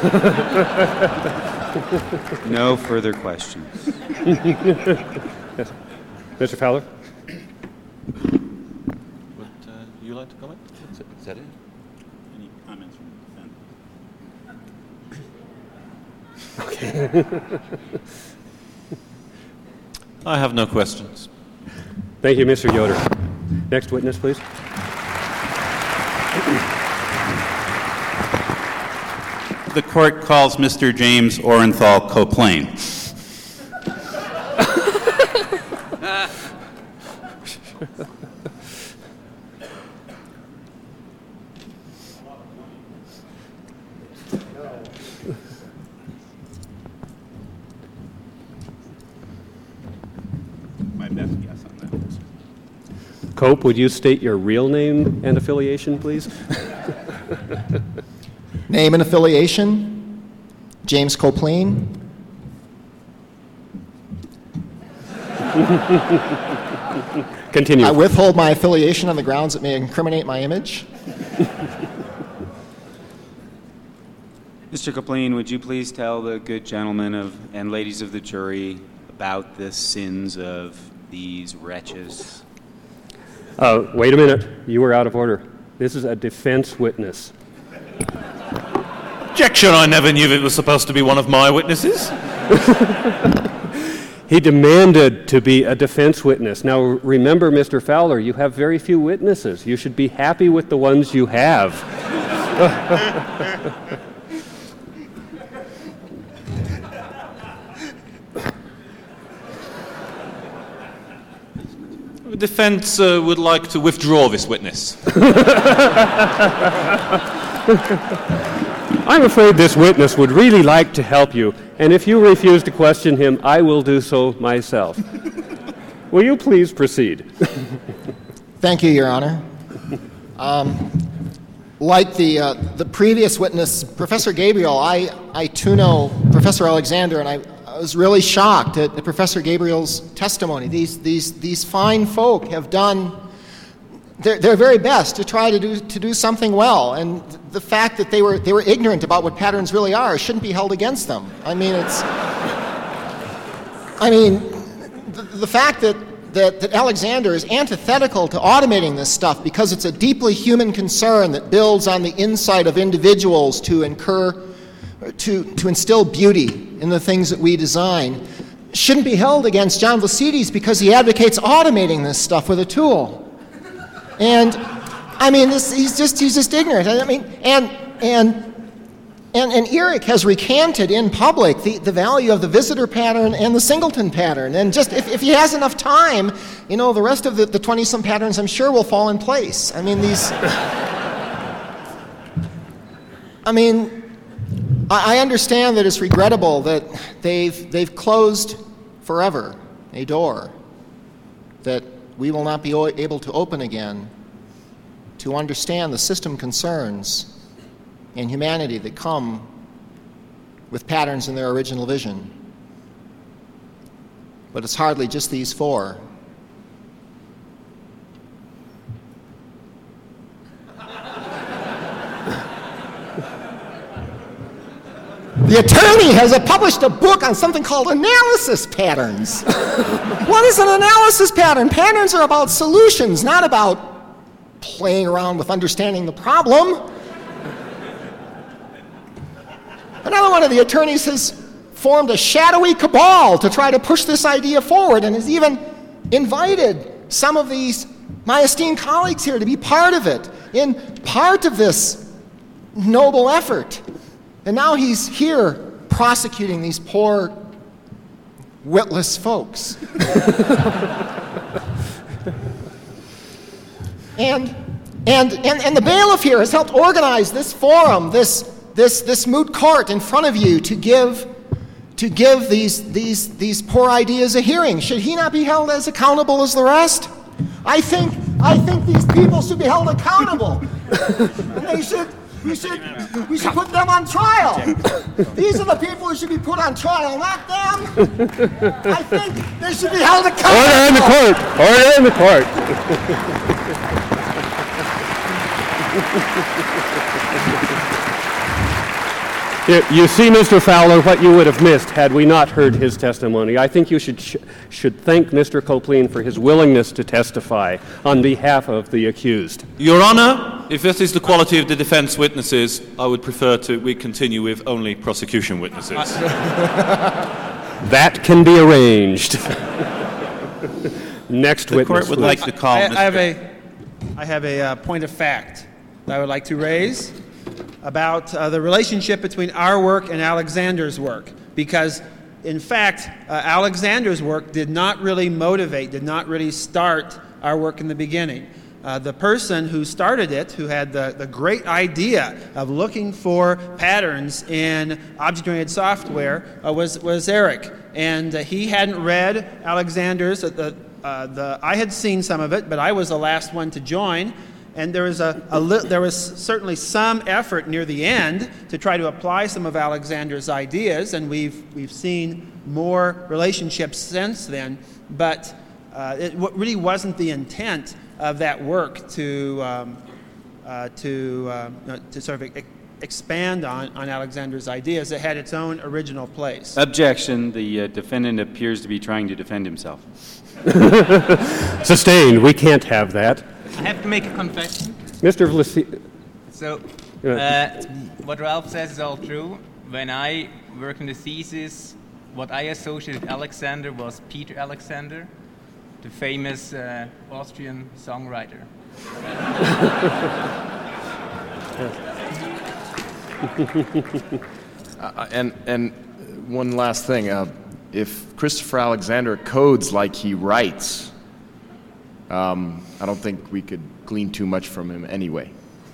Speaker 6: No further questions.
Speaker 2: Yes. Mister Fowler?
Speaker 13: Would uh, you like to comment? Is, it, is that it?
Speaker 1: Any comments from the defense?
Speaker 2: Okay.
Speaker 4: I have no questions.
Speaker 2: Thank you, Mister Yoder. Next witness, please.
Speaker 1: The court calls Mister James Orenthal Coplain. My best guess on that.
Speaker 2: Cope, would you state your real name and affiliation, please?
Speaker 14: Name and affiliation, James Coplain.
Speaker 2: Continue.
Speaker 14: I withhold my affiliation on the grounds it may incriminate my image.
Speaker 6: Mister Coplain, would you please tell the good gentlemen of and ladies of the jury about the sins of these wretches?
Speaker 2: Uh, wait a minute. You were out of order. This is a defense witness.
Speaker 4: Objection! I never knew it was supposed to be one of my witnesses.
Speaker 2: He demanded to be a defense witness. Now, remember, Mister Fowler, you have very few witnesses. You should be happy with the ones you have.
Speaker 4: The defense uh, would like to withdraw this witness.
Speaker 2: I'm afraid this witness would really like to help you, and if you refuse to question him, I will do so myself. Will you please proceed?
Speaker 14: Thank you, Your Honor. Um, like the uh, the previous witness, Professor Gabriel, I, I too know Professor Alexander, and I I was really shocked at, at Professor Gabriel's testimony. These, these, these fine folk have done their, their very best to try to do, to do something well, and the fact that they were, they were ignorant about what patterns really are shouldn't be held against them. I mean, it's... I mean, the, the fact that, that, that Alexander is antithetical to automating this stuff because it's a deeply human concern that builds on the insight of individuals to incur, to, to instill beauty in the things that we design shouldn't be held against John Vlasides because he advocates automating this stuff with a tool. And, I mean, this, he's just he's just ignorant. I mean, and and and and Eric has recanted in public the, the value of the visitor pattern and the singleton pattern. And just if, if he has enough time, you know, the rest of the, the twenty-some patterns, I'm sure, will fall in place. I mean, these... I mean, I, I understand that it's regrettable that they've, they've closed forever a door that we will not be able to open again to understand the system concerns and humanity that come with patterns in their original vision. But it's hardly just these four. The attorney has uh, published a book on something called analysis patterns. What is an analysis pattern? Patterns are about solutions, not about playing around with understanding the problem. Another one of the attorneys has formed a shadowy cabal to try to push this idea forward and has even invited some of these, my esteemed colleagues here, to be part of it, in part of this noble effort. And now he's here prosecuting these poor, witless folks. and, and, and, and the bailiff here has helped organize this forum, this, this, this moot court in front of you to give, to give these, these, these poor ideas a hearing. Should he not be held as accountable as the rest? I think, I think these people should be held accountable. And they should... We should, we should put them on trial. These are the people who should be put on trial, not them. I think they should be held accountable.
Speaker 2: Order in the court. Order in the court. You, you see, Mister Fowler, what you would have missed had we not heard his testimony. I think you should sh- should thank Mister Copleen for his willingness to testify on behalf of the accused.
Speaker 4: Your Honor, if this is the quality of the defense witnesses, I would prefer to we continue with only prosecution witnesses.
Speaker 2: That can be arranged. Next
Speaker 7: the
Speaker 2: witness.
Speaker 7: The court would
Speaker 2: please.
Speaker 7: like to call I, I have a, I have a uh, point of fact that I would like to raise about uh, the relationship between our work and Alexander's work, because in fact uh, Alexander's work did not really motivate, did not really start our work in the beginning. Uh, the person who started it, who had the, the great idea of looking for patterns in object-oriented software, uh, was, was Eric. And uh, he hadn't read Alexander's. Uh, the, uh, the, I had seen some of it, but I was the last one to join. And there was, a, a li- there was certainly some effort near the end to try to apply some of Alexander's ideas, and we've, we've seen more relationships since then. But uh, it w- really wasn't the intent of that work to, um, uh, to, uh, to sort of e- expand on, on Alexander's ideas. It had its own original place.
Speaker 6: Objection. The uh, defendant appears to be trying to defend himself.
Speaker 2: Sustained. We can't have that.
Speaker 7: I have to make a confession.
Speaker 2: Mister Vlasides.
Speaker 7: So, uh, what Ralph says is all true. When I worked in the thesis, what I associated with Alexander was Peter Alexander, the famous uh, Austrian songwriter.
Speaker 3: uh, and and one last thing, uh, if Christopher Alexander codes like he writes, um, I don't think we could glean too much from him anyway.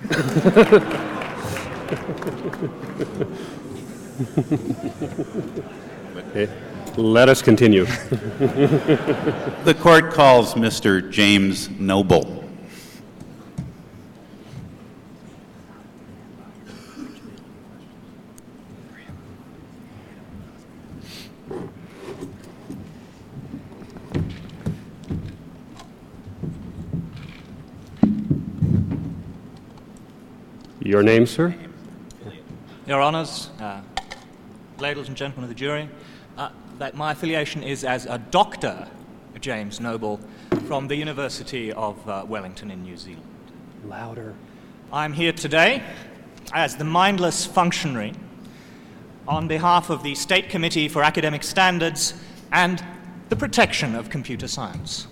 Speaker 2: Okay. Let us continue.
Speaker 1: The court calls Mister James Noble.
Speaker 2: Your name, sir?
Speaker 15: Your Honours, uh, ladies and gentlemen of the jury, uh, that my affiliation is as a Doctor James Noble from the University of uh, Wellington in New Zealand.
Speaker 2: Louder.
Speaker 15: I'm here today as the mindless functionary on behalf of the State Committee for Academic Standards and the Protection of Computer Science.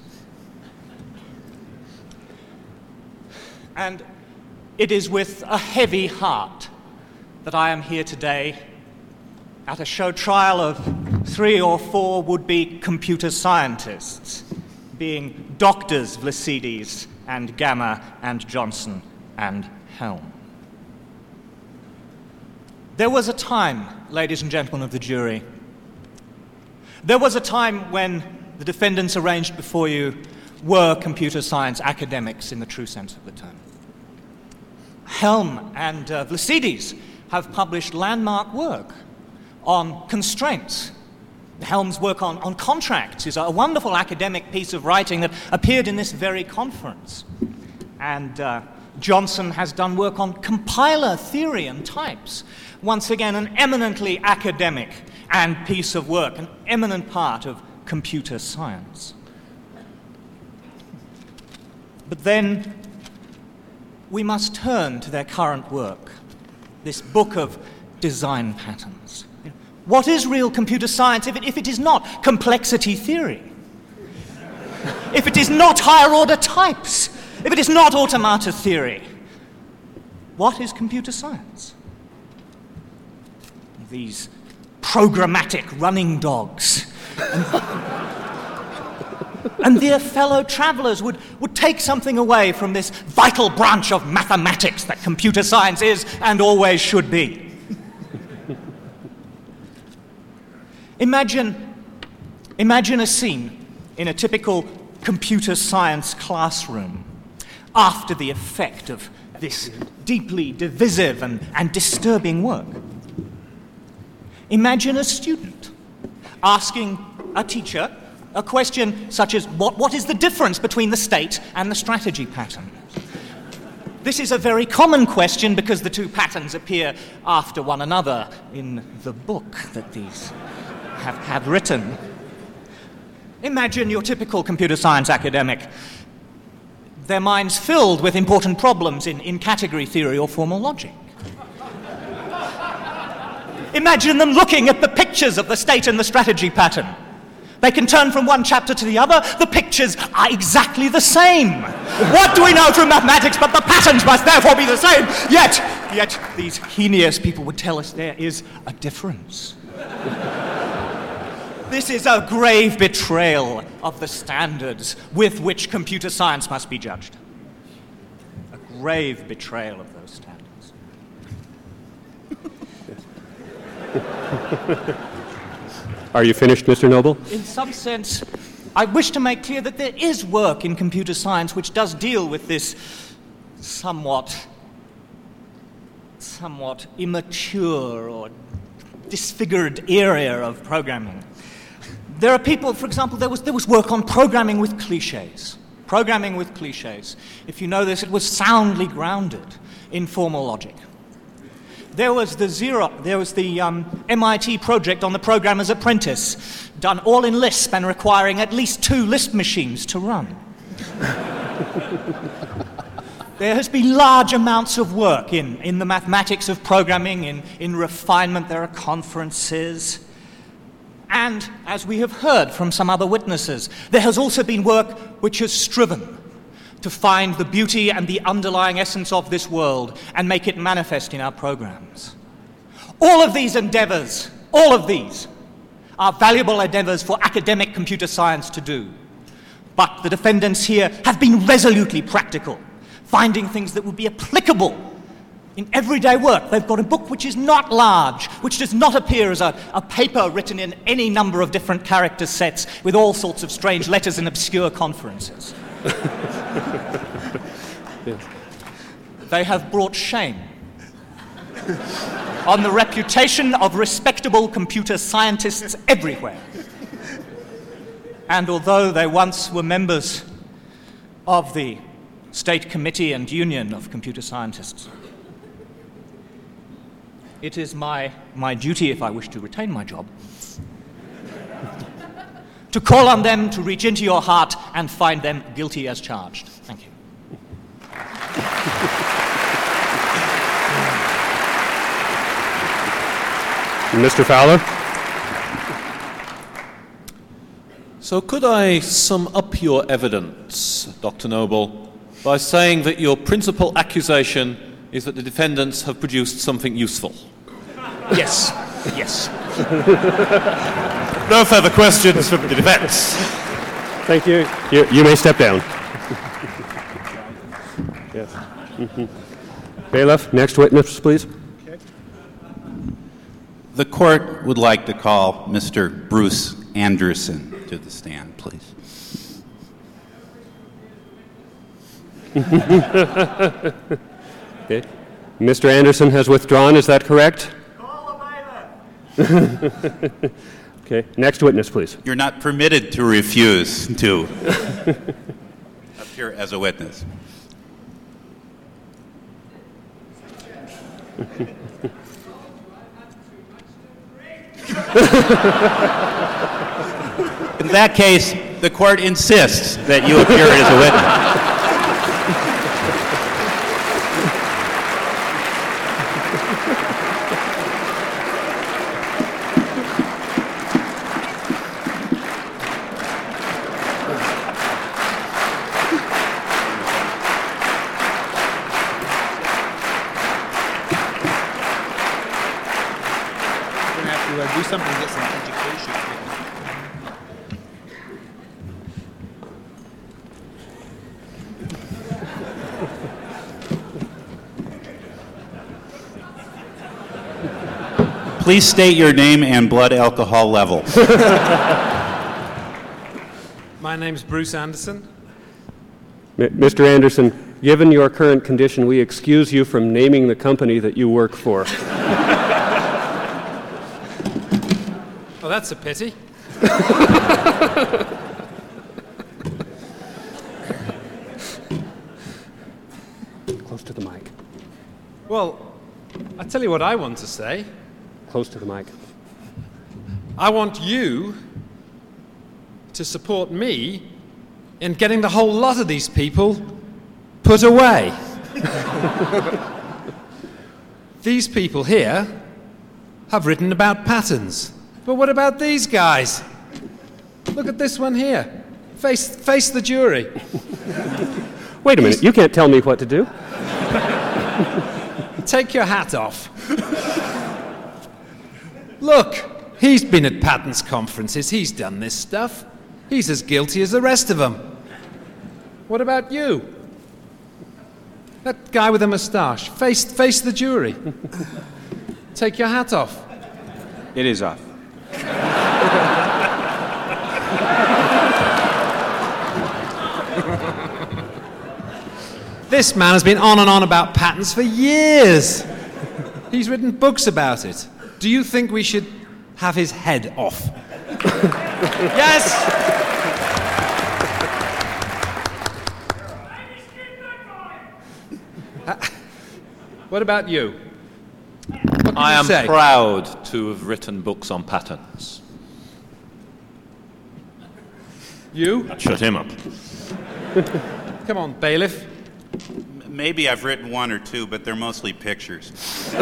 Speaker 15: And it is with a heavy heart that I am here today at a show trial of three or four would-be computer scientists, being Doctors Vlasidis and Gamma and Johnson and Helm. There was a time, ladies and gentlemen of the jury, there was a time when the defendants arranged before you were computer science academics in the true sense of the term. Helm and uh, Vlasidis have published landmark work on constraints. Helm's work on, on contracts is a wonderful academic piece of writing that appeared in this very conference. And uh, Johnson has done work on compiler theory and types. Once again, an eminently academic and piece of work, an eminent part of computer science. But then we must turn to their current work, this book of design patterns. What is real computer science if it, if it is not complexity theory? If it is not higher order types? If it is not automata theory? What is computer science? These programmatic running dogs and, and their fellow travelers would, would take something away from this vital branch of mathematics that computer science is and always should be. Imagine, imagine a scene in a typical computer science classroom after the effect of this deeply divisive and, and disturbing work. Imagine a student asking a teacher a question such as, what, what is the difference between the state and the strategy pattern? This is a very common question because the two patterns appear after one another in the book that these have, have written. Imagine your typical computer science academic, their minds filled with important problems in, in category theory or formal logic. Imagine them looking at the pictures of the state and the strategy pattern. They can turn from one chapter to the other. The pictures are exactly the same. What do we know from mathematics but the patterns must therefore be the same? Yet, yet these heinous people would tell us there is a difference. This is a grave betrayal of the standards with which computer science must be judged. A grave betrayal of those standards.
Speaker 2: Are you finished, Mister Noble?
Speaker 15: In some sense, I wish to make clear that there is work in computer science which does deal with this somewhat, somewhat immature or disfigured area of programming. There are people, for example, there was, there was work on programming with cliches. Programming with cliches. If you know this, it was soundly grounded in formal logic. There was the zero, there was the um, M I T project on the Programmer's Apprentice, done all in Lisp and requiring at least two Lisp machines to run. There has been large amounts of work in, in the mathematics of programming, in, in refinement. There are conferences. And, as we have heard from some other witnesses, there has also been work which has striven to find the beauty and the underlying essence of this world and make it manifest in our programs. All of these endeavors, all of these, are valuable endeavors for academic computer science to do. But the defendants here have been resolutely practical, finding things that would be applicable in everyday work. They've got a book which is not large, which does not appear as a, a paper written in any number of different character sets with all sorts of strange letters and obscure conferences.
Speaker 2: Yes.
Speaker 15: They have brought shame on the reputation of respectable computer scientists everywhere. And although they once were members of the State Committee and Union of Computer Scientists, it is my, my duty, if I wish to retain my job, to call on them to reach into your heart and find them guilty as charged. Thank you.
Speaker 2: Mister Fowler?
Speaker 4: So could I sum up your evidence, Doctor Noble, by saying that your principal accusation is that the defendants have produced something useful?
Speaker 15: Yes, yes.
Speaker 4: No further questions from the defense.
Speaker 2: Thank you. You, you may step down. Yes. Mm-hmm. Bailiff, next witness, please.
Speaker 1: The court would like to call Mister Bruce Anderson to the stand, please.
Speaker 2: Okay. Mister Anderson has withdrawn, is that correct? Okay. Next witness, please.
Speaker 1: You're not permitted to refuse to appear as a witness. In that case, the court insists that you appear as a witness.
Speaker 5: Do something to get some education.
Speaker 1: Please state your name and blood alcohol level.
Speaker 16: My name's Bruce Anderson.
Speaker 2: M- Mister Anderson, given your current condition, we excuse you from naming the company that you work for.
Speaker 16: Oh, that's a pity.
Speaker 2: Close to the mic.
Speaker 16: Well, I'll tell you what I want to say.
Speaker 2: Close to the mic.
Speaker 16: I want you to support me in getting the whole lot of these people put away. These people here have written about patterns. But what about these guys? Look at this one here. Face, face the jury.
Speaker 2: Wait a minute, you can't tell me what to do.
Speaker 16: Take your hat off. Look, he's been at patents conferences. He's done this stuff. He's as guilty as the rest of them. What about you? That guy with the moustache. Face, face the jury. Take your hat off.
Speaker 6: It is off.
Speaker 16: This man has been on and on about patents for years. He's written books about it. Do you think we should have his head off? Yes! Uh, what about you? What can
Speaker 4: I
Speaker 16: you
Speaker 4: am
Speaker 16: say?
Speaker 4: proud to have written books on patents.
Speaker 16: You?
Speaker 4: That shut him up.
Speaker 16: Come on, bailiff.
Speaker 1: Maybe I've written one or two, but they're mostly pictures.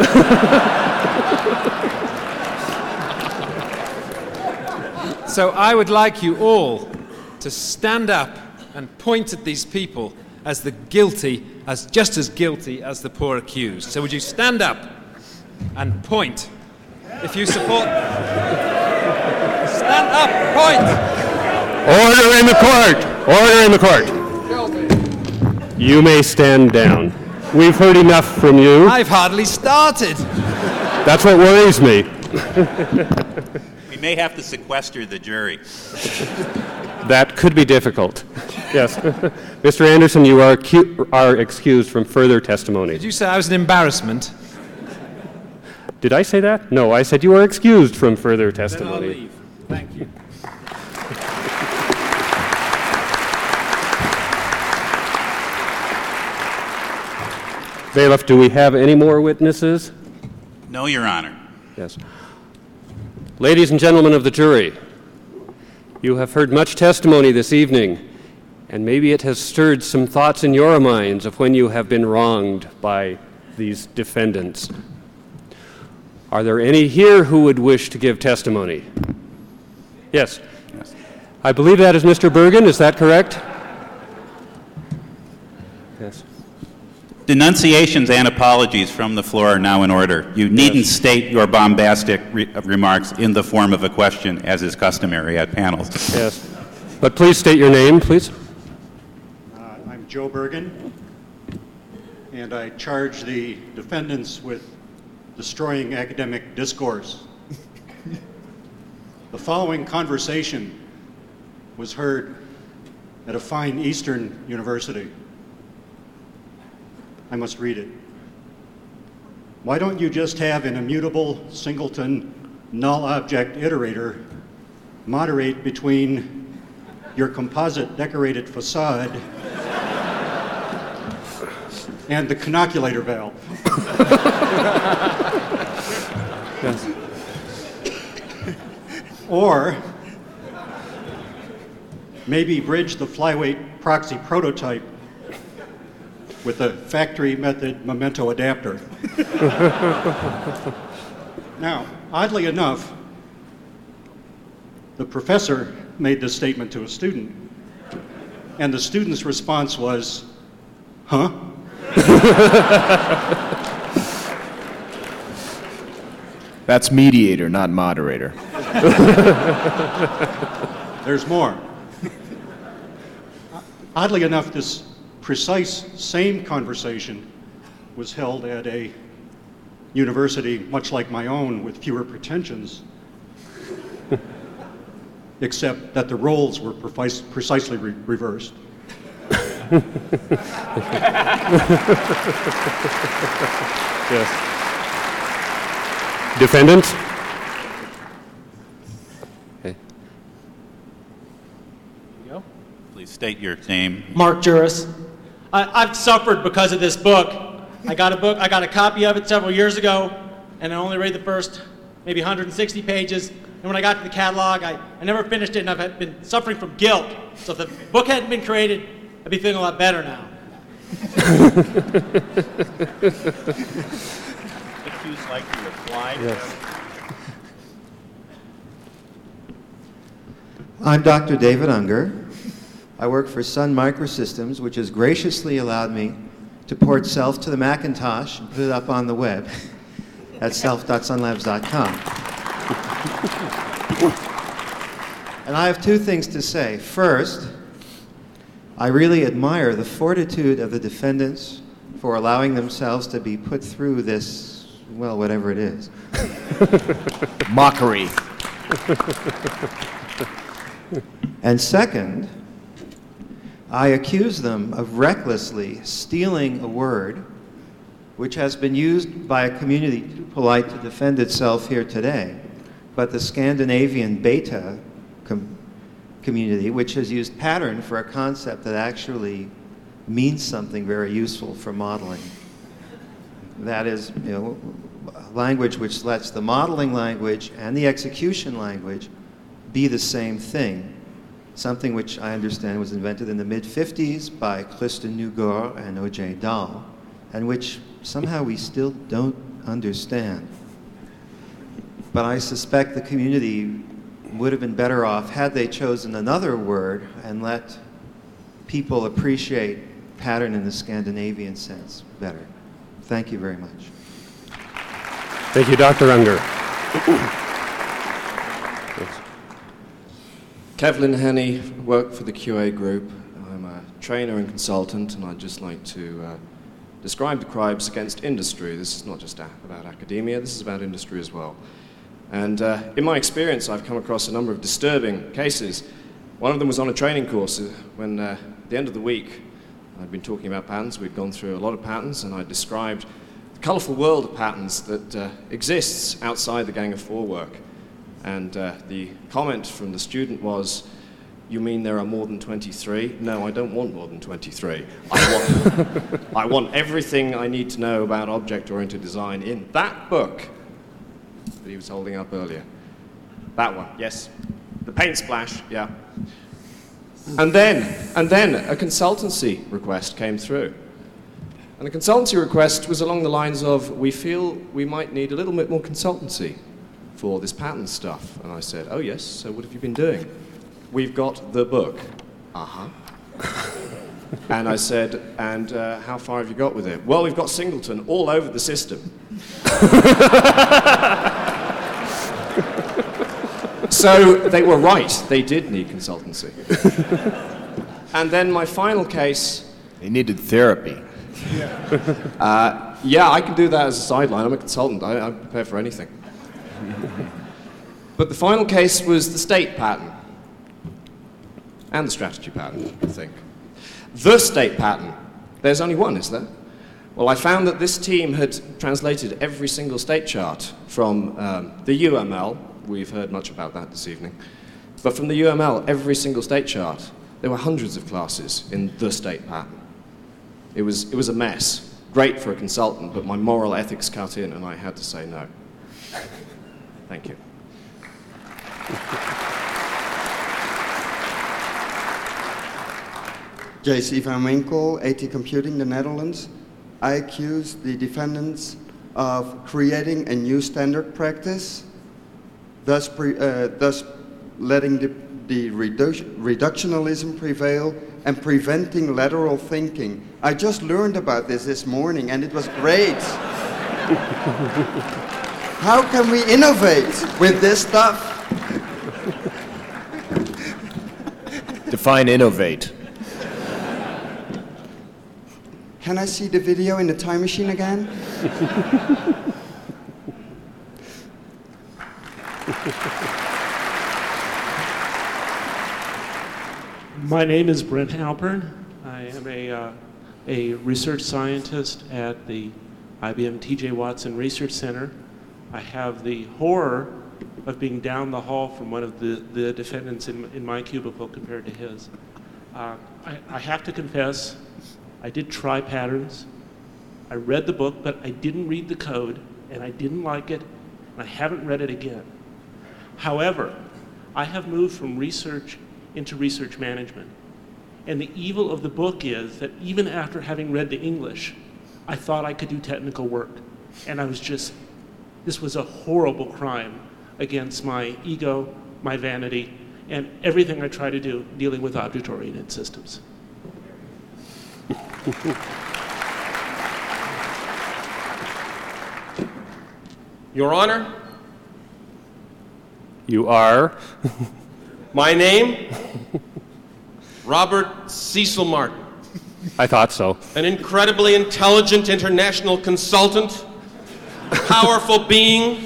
Speaker 16: So I would like you all to stand up and point at these people as the guilty, as just as guilty as the poor accused. So would you stand up and point? If you support... Stand up, point!
Speaker 2: Order in the court! Order in the court! You may stand down. We've heard enough from you.
Speaker 16: I've hardly started.
Speaker 2: That's what worries me.
Speaker 1: We may have to sequester the jury.
Speaker 2: That could be difficult. Yes. Mister Anderson, you are, acu- are excused from further testimony.
Speaker 16: Did you say I was an embarrassment?
Speaker 2: Did I say that? No, I said you are excused from further testimony.
Speaker 16: Then I'll leave. Thank you.
Speaker 2: Bailiff, do we have any more witnesses?
Speaker 1: No, Your Honor.
Speaker 2: Yes. Ladies and gentlemen of the jury, you have heard much testimony this evening, and maybe it has stirred some thoughts in your minds of when you have been wronged by these defendants. Are there any here who would wish to give testimony? Yes. Yes. I believe that is Mister Bergen. Is that correct? Yes.
Speaker 1: Denunciations and apologies from the floor are now in order. You needn't yes. state your bombastic re- remarks in the form of a question, as is customary at panels.
Speaker 2: Yes. But please state your name, please.
Speaker 17: Uh, I'm Joe Bergen, and I charge the defendants with destroying academic discourse. The following conversation was heard at a fine Eastern university. I must read it. Why don't you just have an immutable singleton null object iterator moderate between your composite decorated facade and the canoculator valve?
Speaker 2: Yes.
Speaker 17: Or maybe bridge the flyweight proxy prototype with a factory method memento adapter. Now, oddly enough, the professor made this statement to a student, and the student's response was, huh?
Speaker 3: That's mediator, not moderator.
Speaker 17: There's more. Oddly enough, this precise same conversation was held at a university much like my own with fewer pretensions, except that the roles were precis- precisely re- reversed.
Speaker 2: Yes. Defendants? Okay.
Speaker 1: Please state your name.
Speaker 18: Mark Juris. I, I've suffered because of this book. I got a book, I got a copy of it several years ago, and I only read the first maybe one hundred sixty pages. And when I got to the catalog, I, I never finished it, and I've been suffering from guilt. So if the book hadn't been created, I'd be feeling a lot better now.
Speaker 19: Accused like you applied.
Speaker 2: Yes.
Speaker 20: I'm Doctor David Unger. I work for Sun Microsystems, which has graciously allowed me to port Self to the Macintosh and put it up on the web at self dot sun labs dot com. And I have two things to say. First, I really admire the fortitude of the defendants for allowing themselves to be put through this, well, whatever it is.
Speaker 3: Mockery.
Speaker 20: And second, I accuse them of recklessly stealing a word which has been used by a community too polite to defend itself here today, but the Scandinavian beta com- community, which has used pattern for a concept that actually means something very useful for modeling. That is, you know, language which lets the modeling language and the execution language be the same thing. Something which I understand was invented in the mid fifties by Christian Nugor and O J Dahl, and which somehow we still don't understand. But I suspect the community would have been better off had they chosen another word and let people appreciate pattern in the Scandinavian sense better. Thank you very much.
Speaker 2: Thank you, Doctor Unger.
Speaker 21: Kevlin Henney, work for the Q A Group. I'm a trainer and consultant, and I'd just like to uh, describe the crimes against industry. This is not just a- about academia, this is about industry as well. And uh, in my experience, I've come across a number of disturbing cases. One of them was on a training course when, uh, at the end of the week, I'd been talking about patterns. We'd gone through a lot of patterns, and I described the colourful world of patterns that uh, exists outside the Gang of Four work. And uh, the comment from the student was, "You mean there are more than twenty-three? No, I don't want more than twenty-three. I want, I want everything I need to know about object-oriented design in that book, that he was holding up earlier. That one, yes. The paint splash, yeah. And then, and then a consultancy request came through. And the consultancy request was along the lines of, we feel we might need a little bit more consultancy for this patent stuff. And I said, oh yes, so what have you been doing? We've got the book. Uh-huh. And I said, and uh, how far have you got with it? Well, we've got Singleton all over the system. So they were right. They did need consultancy. And then my final case...
Speaker 3: They needed therapy.
Speaker 21: Uh, yeah, I can do that as a sideline. I'm a consultant. I, I'm prepared for anything. But the final case was the state patent. And the strategy patent, I think. The state patent. There's only one, is there? Well, I found that this team had translated every single state chart from um, the U M L. We've heard much about that this evening. But from the U M L, every single state chart, there were hundreds of classes in the state patent. It was, it was a mess. Great for a consultant, but my moral ethics cut in and I had to say no. Thank you.
Speaker 8: J C van Winkel, A T Computing, the Netherlands. I accuse the defendants of creating a new standard practice, thus, pre, uh, thus letting the, the redu reductionalism prevail and preventing lateral thinking. I just learned about this this morning and it was great. How can we innovate with this stuff?
Speaker 3: Define innovate.
Speaker 8: Can I see the video in the time machine again?
Speaker 22: My name is Brent Halpern. I am a, uh, a research scientist at the I B M T J Watson Research Center. I have the horror of being down the hall from one of the, the defendants in, in my cubicle compared to his. Uh, I, I have to confess, I did try patterns. I read the book, but I didn't read the code, and I didn't like it, and I haven't read it again. However, I have moved from research into research management. And the evil of the book is that even after having read the English, I thought I could do technical work. And I was just, this was a horrible crime against my ego, my vanity, and everything I try to do dealing with object-oriented systems.
Speaker 23: Your Honor.
Speaker 2: You are?
Speaker 23: My name? Robert Cecil Martin.
Speaker 2: I thought so.
Speaker 23: An incredibly intelligent international consultant, powerful being.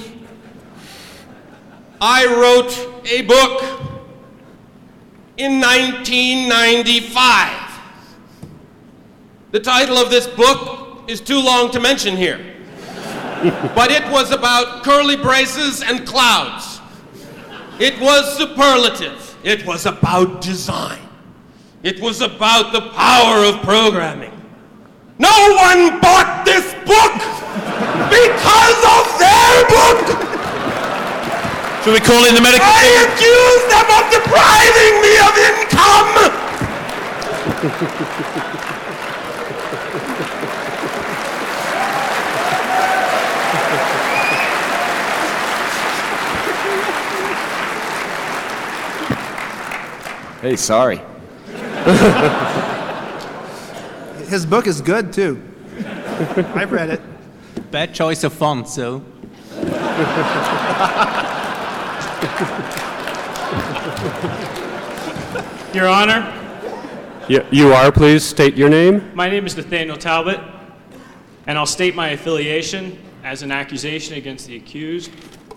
Speaker 23: I wrote a book in nineteen ninety-five. The title of this book is too long to mention here. But it was about curly braces and clouds. It was superlative. It was about design. It was about the power of programming. No one bought this book because of their book!
Speaker 4: Should we call in the medical
Speaker 23: I
Speaker 4: team?
Speaker 23: accuse them of depriving me of income!
Speaker 3: Hey, sorry.
Speaker 5: His book is good, too. I've read it.
Speaker 7: Bad choice of font, so.
Speaker 24: Your Honor.
Speaker 2: You, you are, please state your name.
Speaker 24: My name is Nathaniel Talbot, and I'll state my affiliation as an accusation against the accused.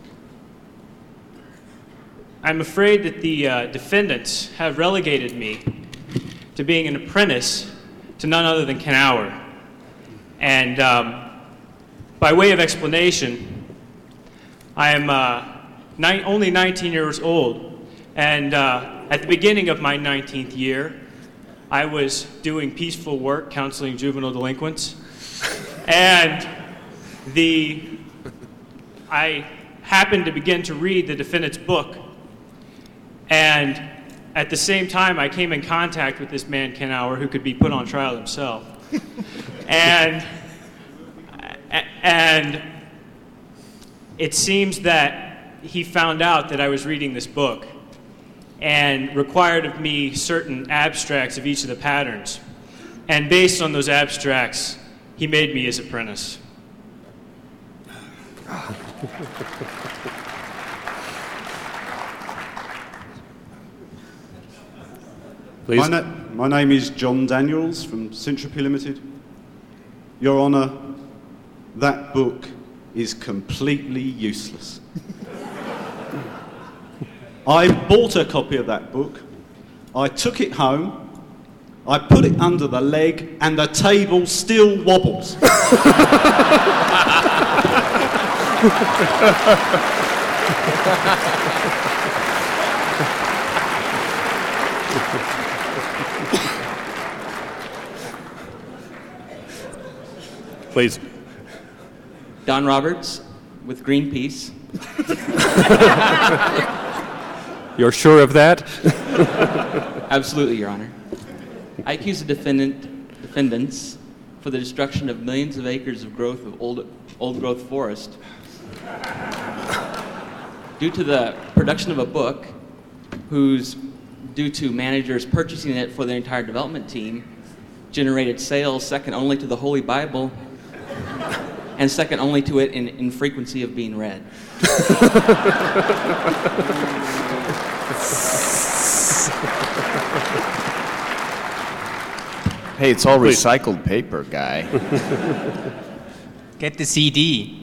Speaker 24: I'm afraid that the uh, defendants have relegated me to being an apprentice to none other than Ken Auer. And um, by way of explanation, I am uh, ni- only nineteen years old, and uh, at the beginning of my nineteenth year, I was doing peaceful work counseling juvenile delinquents, and the I happened to begin to read the defendant's book. And at the same time, I came in contact with this man, Ken Auer, who could be put on trial himself. and, and it seems that he found out that I was reading this book and required of me certain abstracts of each of the patterns. And based on those abstracts, he made me his apprentice.
Speaker 2: Please.
Speaker 9: My, na- my name is John Daniels from Syntropy Limited. Your Honour, that book is completely useless. I bought a copy of that book, I took it home, I put it under the leg, and the table still wobbles.
Speaker 2: Please.
Speaker 10: Don Roberts with Greenpeace.
Speaker 2: You're sure of that?
Speaker 10: Absolutely, Your Honor. I accuse the defendant, defendants for the destruction of millions of acres of growth of old, old growth forest due to the production of a book whose, due to managers purchasing it for their entire development team, generated sales second only to the Holy Bible and second only to it in, in frequency of being read.
Speaker 3: Hey, it's all recycled paper, guy.
Speaker 7: Get the C D.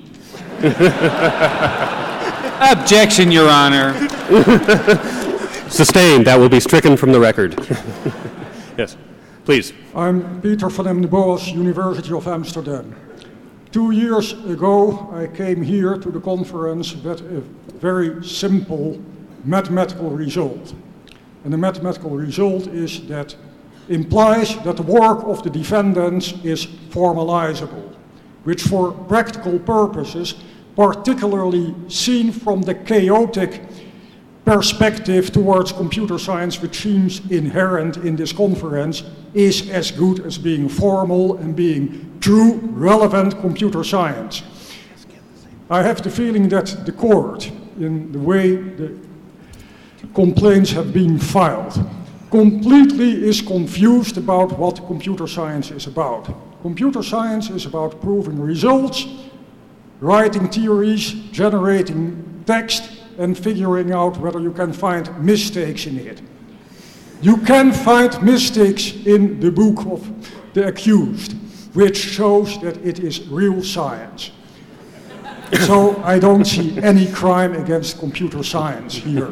Speaker 6: Objection, Your Honor.
Speaker 2: Sustained. That will be stricken from the record. Yes, please.
Speaker 11: I'm Peter van den Bosch, University of Amsterdam. Two years ago, I came here to the conference with a very simple mathematical result. And the mathematical result is that implies that the work of the defendants is formalizable, which for practical purposes, particularly seen from the chaotic perspective towards computer science, which seems inherent in this conference, is as good as being formal and being true, relevant computer science. I have the feeling that the court, in the way the complaints have been filed, completely is confused about what computer science is about. Computer science is about proving results, writing theories, generating text, and figuring out whether you can find mistakes in it. You can find mistakes in the book of the accused, which shows that it is real science. So I don't see any crime against computer science here.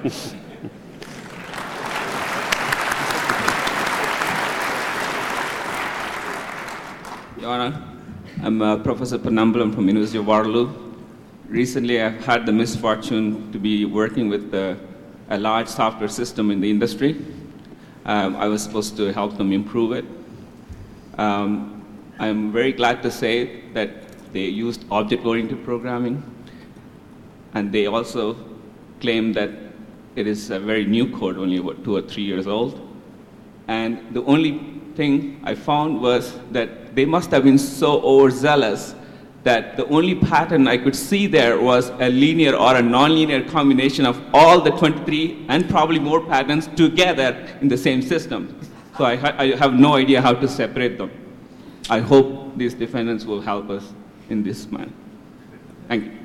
Speaker 10: Your Honor, I'm uh, Professor Pannambalam from University of Waterloo. Recently, I've had the misfortune to be working with uh, a large software system in the industry. Um, I was supposed to help them improve it. Um, I'm very glad to say that they used object-oriented programming, and they also claim that it is a very new code, only about two or three years old. And the only thing I found was that they must have been so overzealous that the only pattern I could see there was a linear or a nonlinear combination of all the twenty-three and probably more patterns together in the same system. So I, ha- I have no idea how to separate them. I hope these defendants will help us in this manner. Thank you.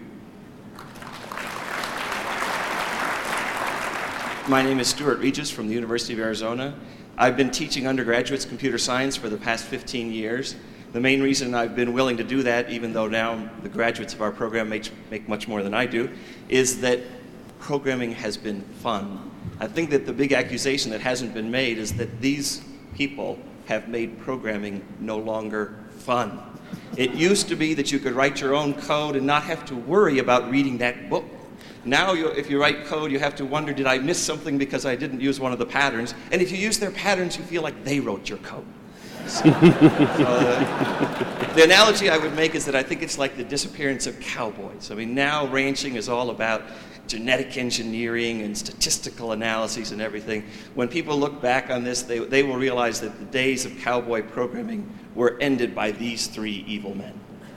Speaker 12: My name is Stuart Regis from the University of Arizona. I've been teaching undergraduates computer science for the past fifteen years. The main reason I've been willing to do that, even though now the graduates of our program make, make much more than I do, is that programming has been fun. I think that the big accusation that hasn't been made is that these people have made programming no longer fun. It used to be that you could write your own code and not have to worry about reading that book. Now, you, if you write code, you have to wonder, did I miss something because I didn't use one of the patterns? And if you use their patterns, you feel like they wrote your code. uh, the analogy I would make is that I think it's like the disappearance of cowboys. I mean, now ranching is all about genetic engineering and statistical analyses and everything. When people look back on this, they, they will realize that the days of cowboy programming were ended by these three evil men.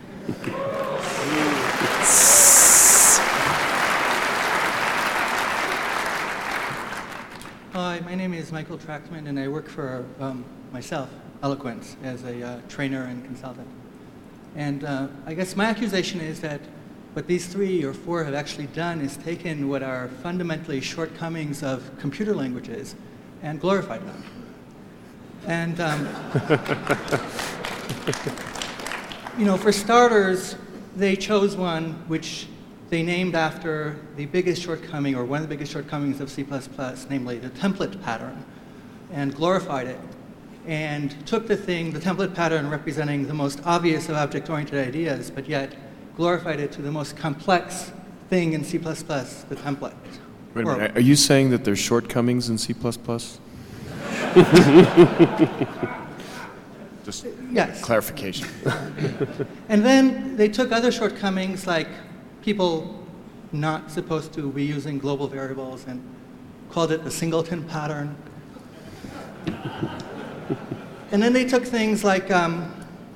Speaker 13: Hi, my name is Michael Trachtman, and I work for um, myself, Eloquence, as a uh, trainer and consultant. And uh, I guess my accusation is that what these three or four have actually done is taken what are fundamentally shortcomings of computer languages and glorified them. And, um, you know, for starters, they chose one which they named after the biggest shortcoming, or one of the biggest shortcomings of C plus plus, namely the template pattern, and glorified it, and took the thing, the template pattern representing the most obvious of object-oriented ideas, but yet glorified it to the most complex thing in C plus plus, the template.
Speaker 3: Wait a minute, are you saying that there's shortcomings in C plus plus? Just
Speaker 13: yes.
Speaker 3: Clarification.
Speaker 13: And then they took other shortcomings, like people not supposed to be using global variables, and called it the singleton pattern. And then they took things like um,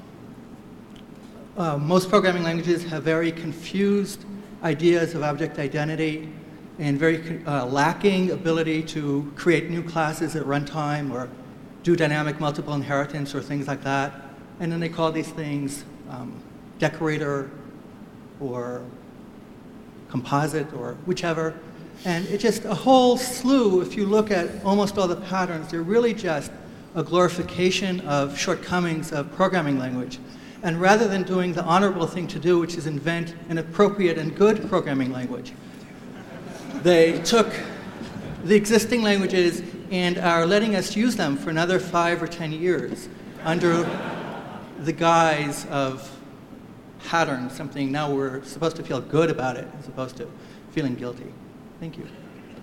Speaker 13: uh, most programming languages have very confused ideas of object identity and very uh, lacking ability to create new classes at runtime or do dynamic multiple inheritance or things like that. And then they call these things um, decorator or composite or whichever. And it's just a whole slew. If you look at almost all the patterns, they're really just a glorification of shortcomings of programming language. And rather than doing the honorable thing to do, which is invent an appropriate and good programming language, they took the existing languages and are letting us use them for another five or ten years under the guise of pattern, something now we're supposed to feel good about it as opposed to feeling guilty. Thank you.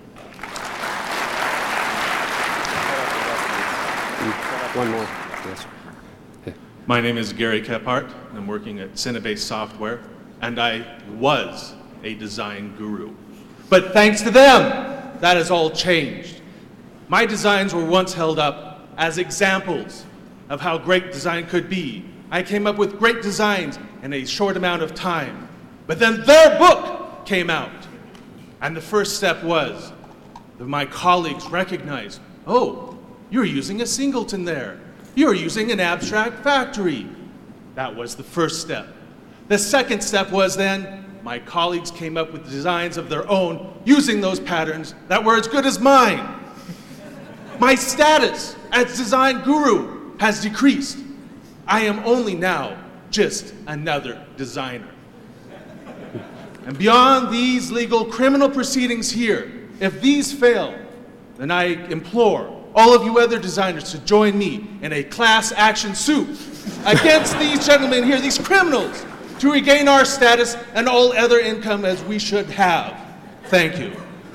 Speaker 2: One more. Yes.
Speaker 14: My name is Gary Kephart. I'm working at Cinebase Software, and I was a design guru. But thanks to them, that has all changed. My designs were once held up as examples of how great design could be. I came up with great designs in a short amount of time. But then their book came out. And the first step was that my colleagues recognized, oh, you're using a singleton there. You're using an abstract factory. That was the first step. The second step was then my colleagues came up with designs of their own using those patterns that were as good as mine. My status as design guru has decreased. I am only now just another designer. And beyond these legal criminal proceedings here, if these fail, then I implore all of you other designers to join me in a class action suit against these gentlemen here, these criminals, to regain our status and all other income as we should have. Thank you.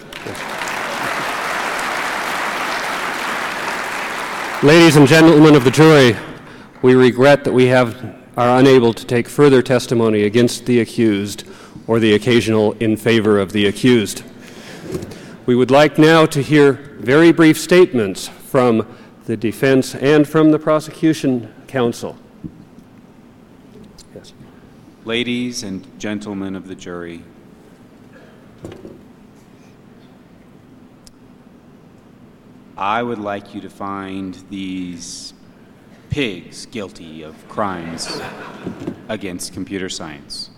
Speaker 2: Ladies and gentlemen of the jury, we regret that we have, are unable to take further testimony against the accused or the occasional in favor of the accused. We would like now to hear very brief statements from the defense and from the prosecution counsel.
Speaker 6: Yes. Ladies and gentlemen of the jury, I would like you to find these pigs guilty of crimes against computer science.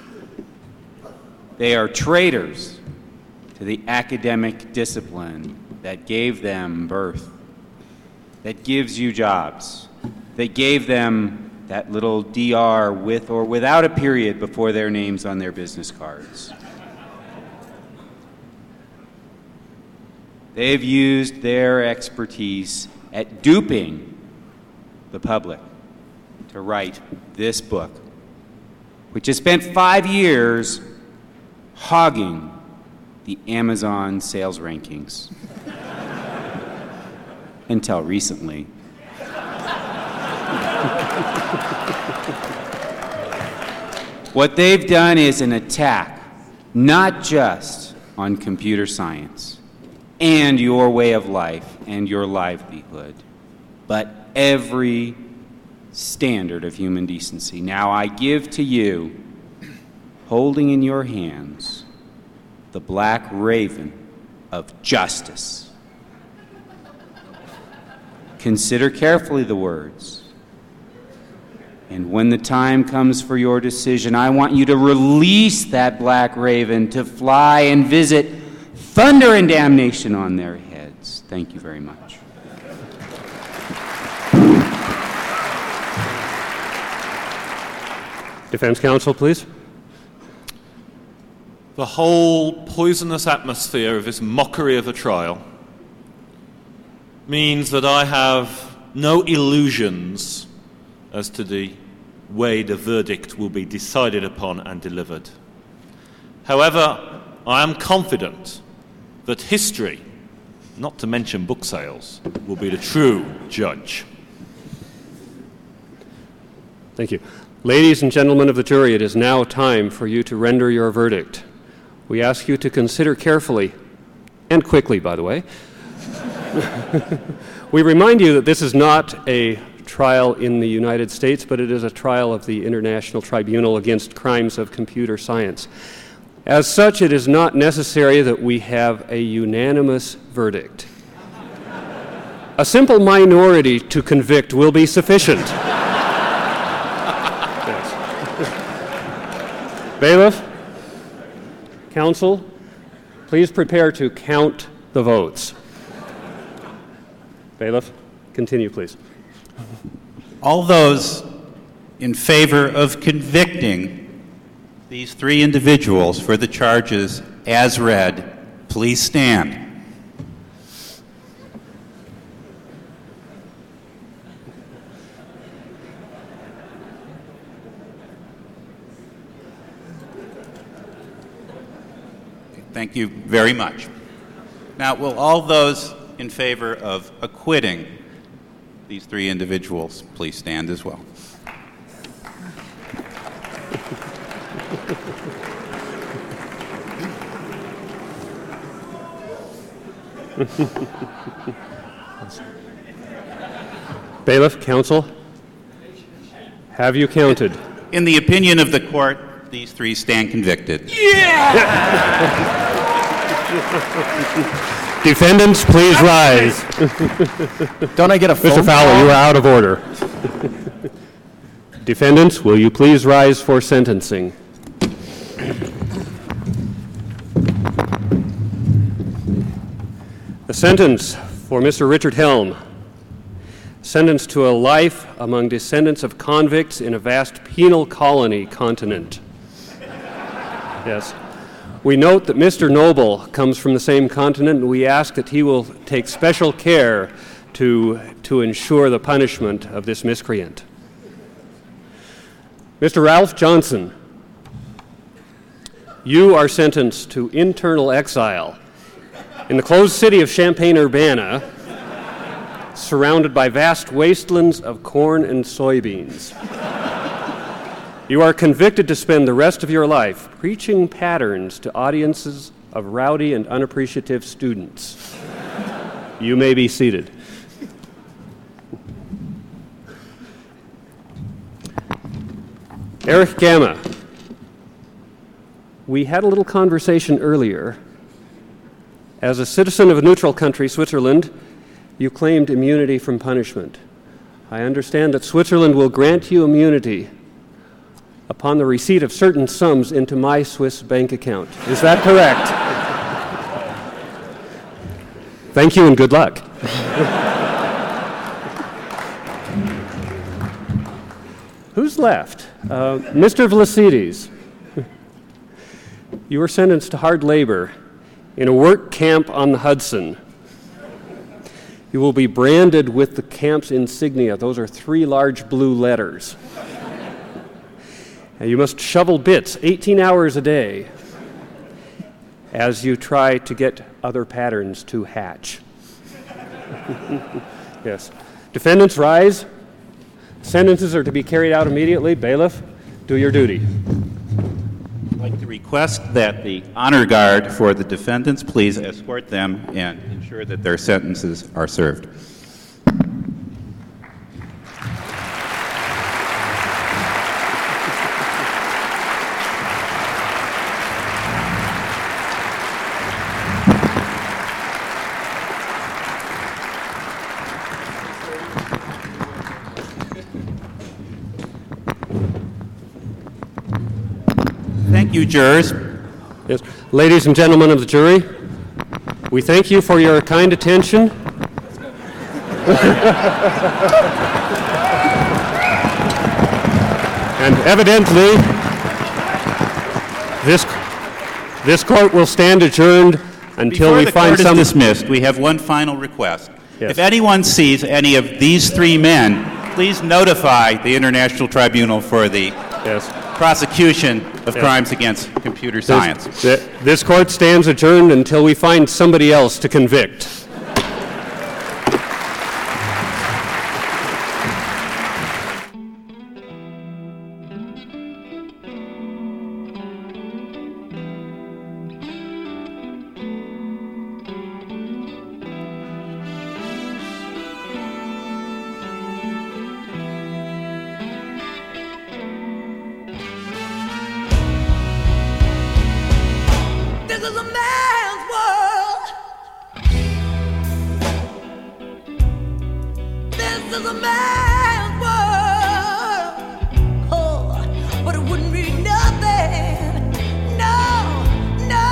Speaker 6: They are traitors to the academic discipline that gave them birth, that gives you jobs, that gave them that little D R with or without a period before their names on their business cards. They've used their expertise at duping the public to write this book, which has spent five years hogging the Amazon sales rankings. Until recently. What they've done is an attack, not just on computer science and your way of life and your livelihood, but every standard of human decency. Now I give to you, holding in your hands, the black raven of justice. Consider carefully the words. And when the time comes for your decision, I want you to release that black raven to fly and visit thunder and damnation on their heads. Thank you very much.
Speaker 2: Defense counsel, please.
Speaker 4: The whole poisonous atmosphere of this mockery of a trial means that I have no illusions as to the way the verdict will be decided upon and delivered. However, I am confident that history, not to mention book sales, will be the true judge.
Speaker 2: Thank you. Ladies and gentlemen of the jury, it is now time for you to render your verdict. We ask you to consider carefully, and quickly, by the way. We remind you that this is not a trial in the United States, but it is a trial of the International Tribunal against Crimes of Computer Science. As such, it is not necessary that we have a unanimous verdict. A simple minority to convict will be sufficient. Yes. Bailiff, counsel, please prepare to count the votes. Bailiff, continue, please.
Speaker 1: All those in favor of convicting these three individuals for the charges as read, please stand. Thank you very much. Now, will all those in favor of acquitting these three individuals please stand as well?
Speaker 2: Bailiff, counsel, have you counted?
Speaker 1: In the opinion of the court, these three stand convicted.
Speaker 2: Yeah! Defendants, please rise.
Speaker 3: Don't I get a phone
Speaker 2: Mister Fowler,
Speaker 3: call?
Speaker 2: you are out of order. Defendants, will you please rise for sentencing? The sentence for Mister Richard Helm, sentenced to a life among descendants of convicts in a vast penal colony continent. Yes. We note that Mister Noble comes from the same continent, and we ask that he will take special care to, to ensure the punishment of this miscreant. Mister Ralph Johnson, you are sentenced to internal exile in the closed city of Champaign-Urbana, surrounded by vast wastelands of corn and soybeans. You are convicted to spend the rest of your life preaching patterns to audiences of rowdy and unappreciative students. You may be seated. Erich Gamma, we had a little conversation earlier. As a citizen of a neutral country, Switzerland, you claimed immunity from punishment. I understand that Switzerland will grant you immunity upon the receipt of certain sums into my Swiss bank account. Is that correct? Thank you and good luck. Who's left? Uh, Mister Vlasides, you were sentenced to hard labor in a work camp on the Hudson. You will be branded with the camp's insignia. Those are three large blue letters. And you must shovel bits eighteen hours a day as you try to get other patterns to hatch. Yes. Defendants, rise. Sentences are to be carried out immediately. Bailiff, do your duty.
Speaker 1: I'd like to request that the honor guard for the defendants please escort them and ensure that their sentences are served. Thank you, jurors.
Speaker 2: Yes. Ladies and gentlemen of the jury, we thank you for your kind attention. And evidently, this, this court will stand adjourned until
Speaker 1: Before
Speaker 2: we
Speaker 1: the
Speaker 2: find
Speaker 1: court is
Speaker 2: some...
Speaker 1: dismissed, we have one final request.
Speaker 2: Yes.
Speaker 1: If anyone sees any of these three men, please notify the International Tribunal for the
Speaker 2: yes.
Speaker 1: prosecution of
Speaker 2: Yes.
Speaker 1: crimes against computer science.
Speaker 2: This, this court stands adjourned until we find somebody else to convict.
Speaker 15: This is a man's world. This is a man.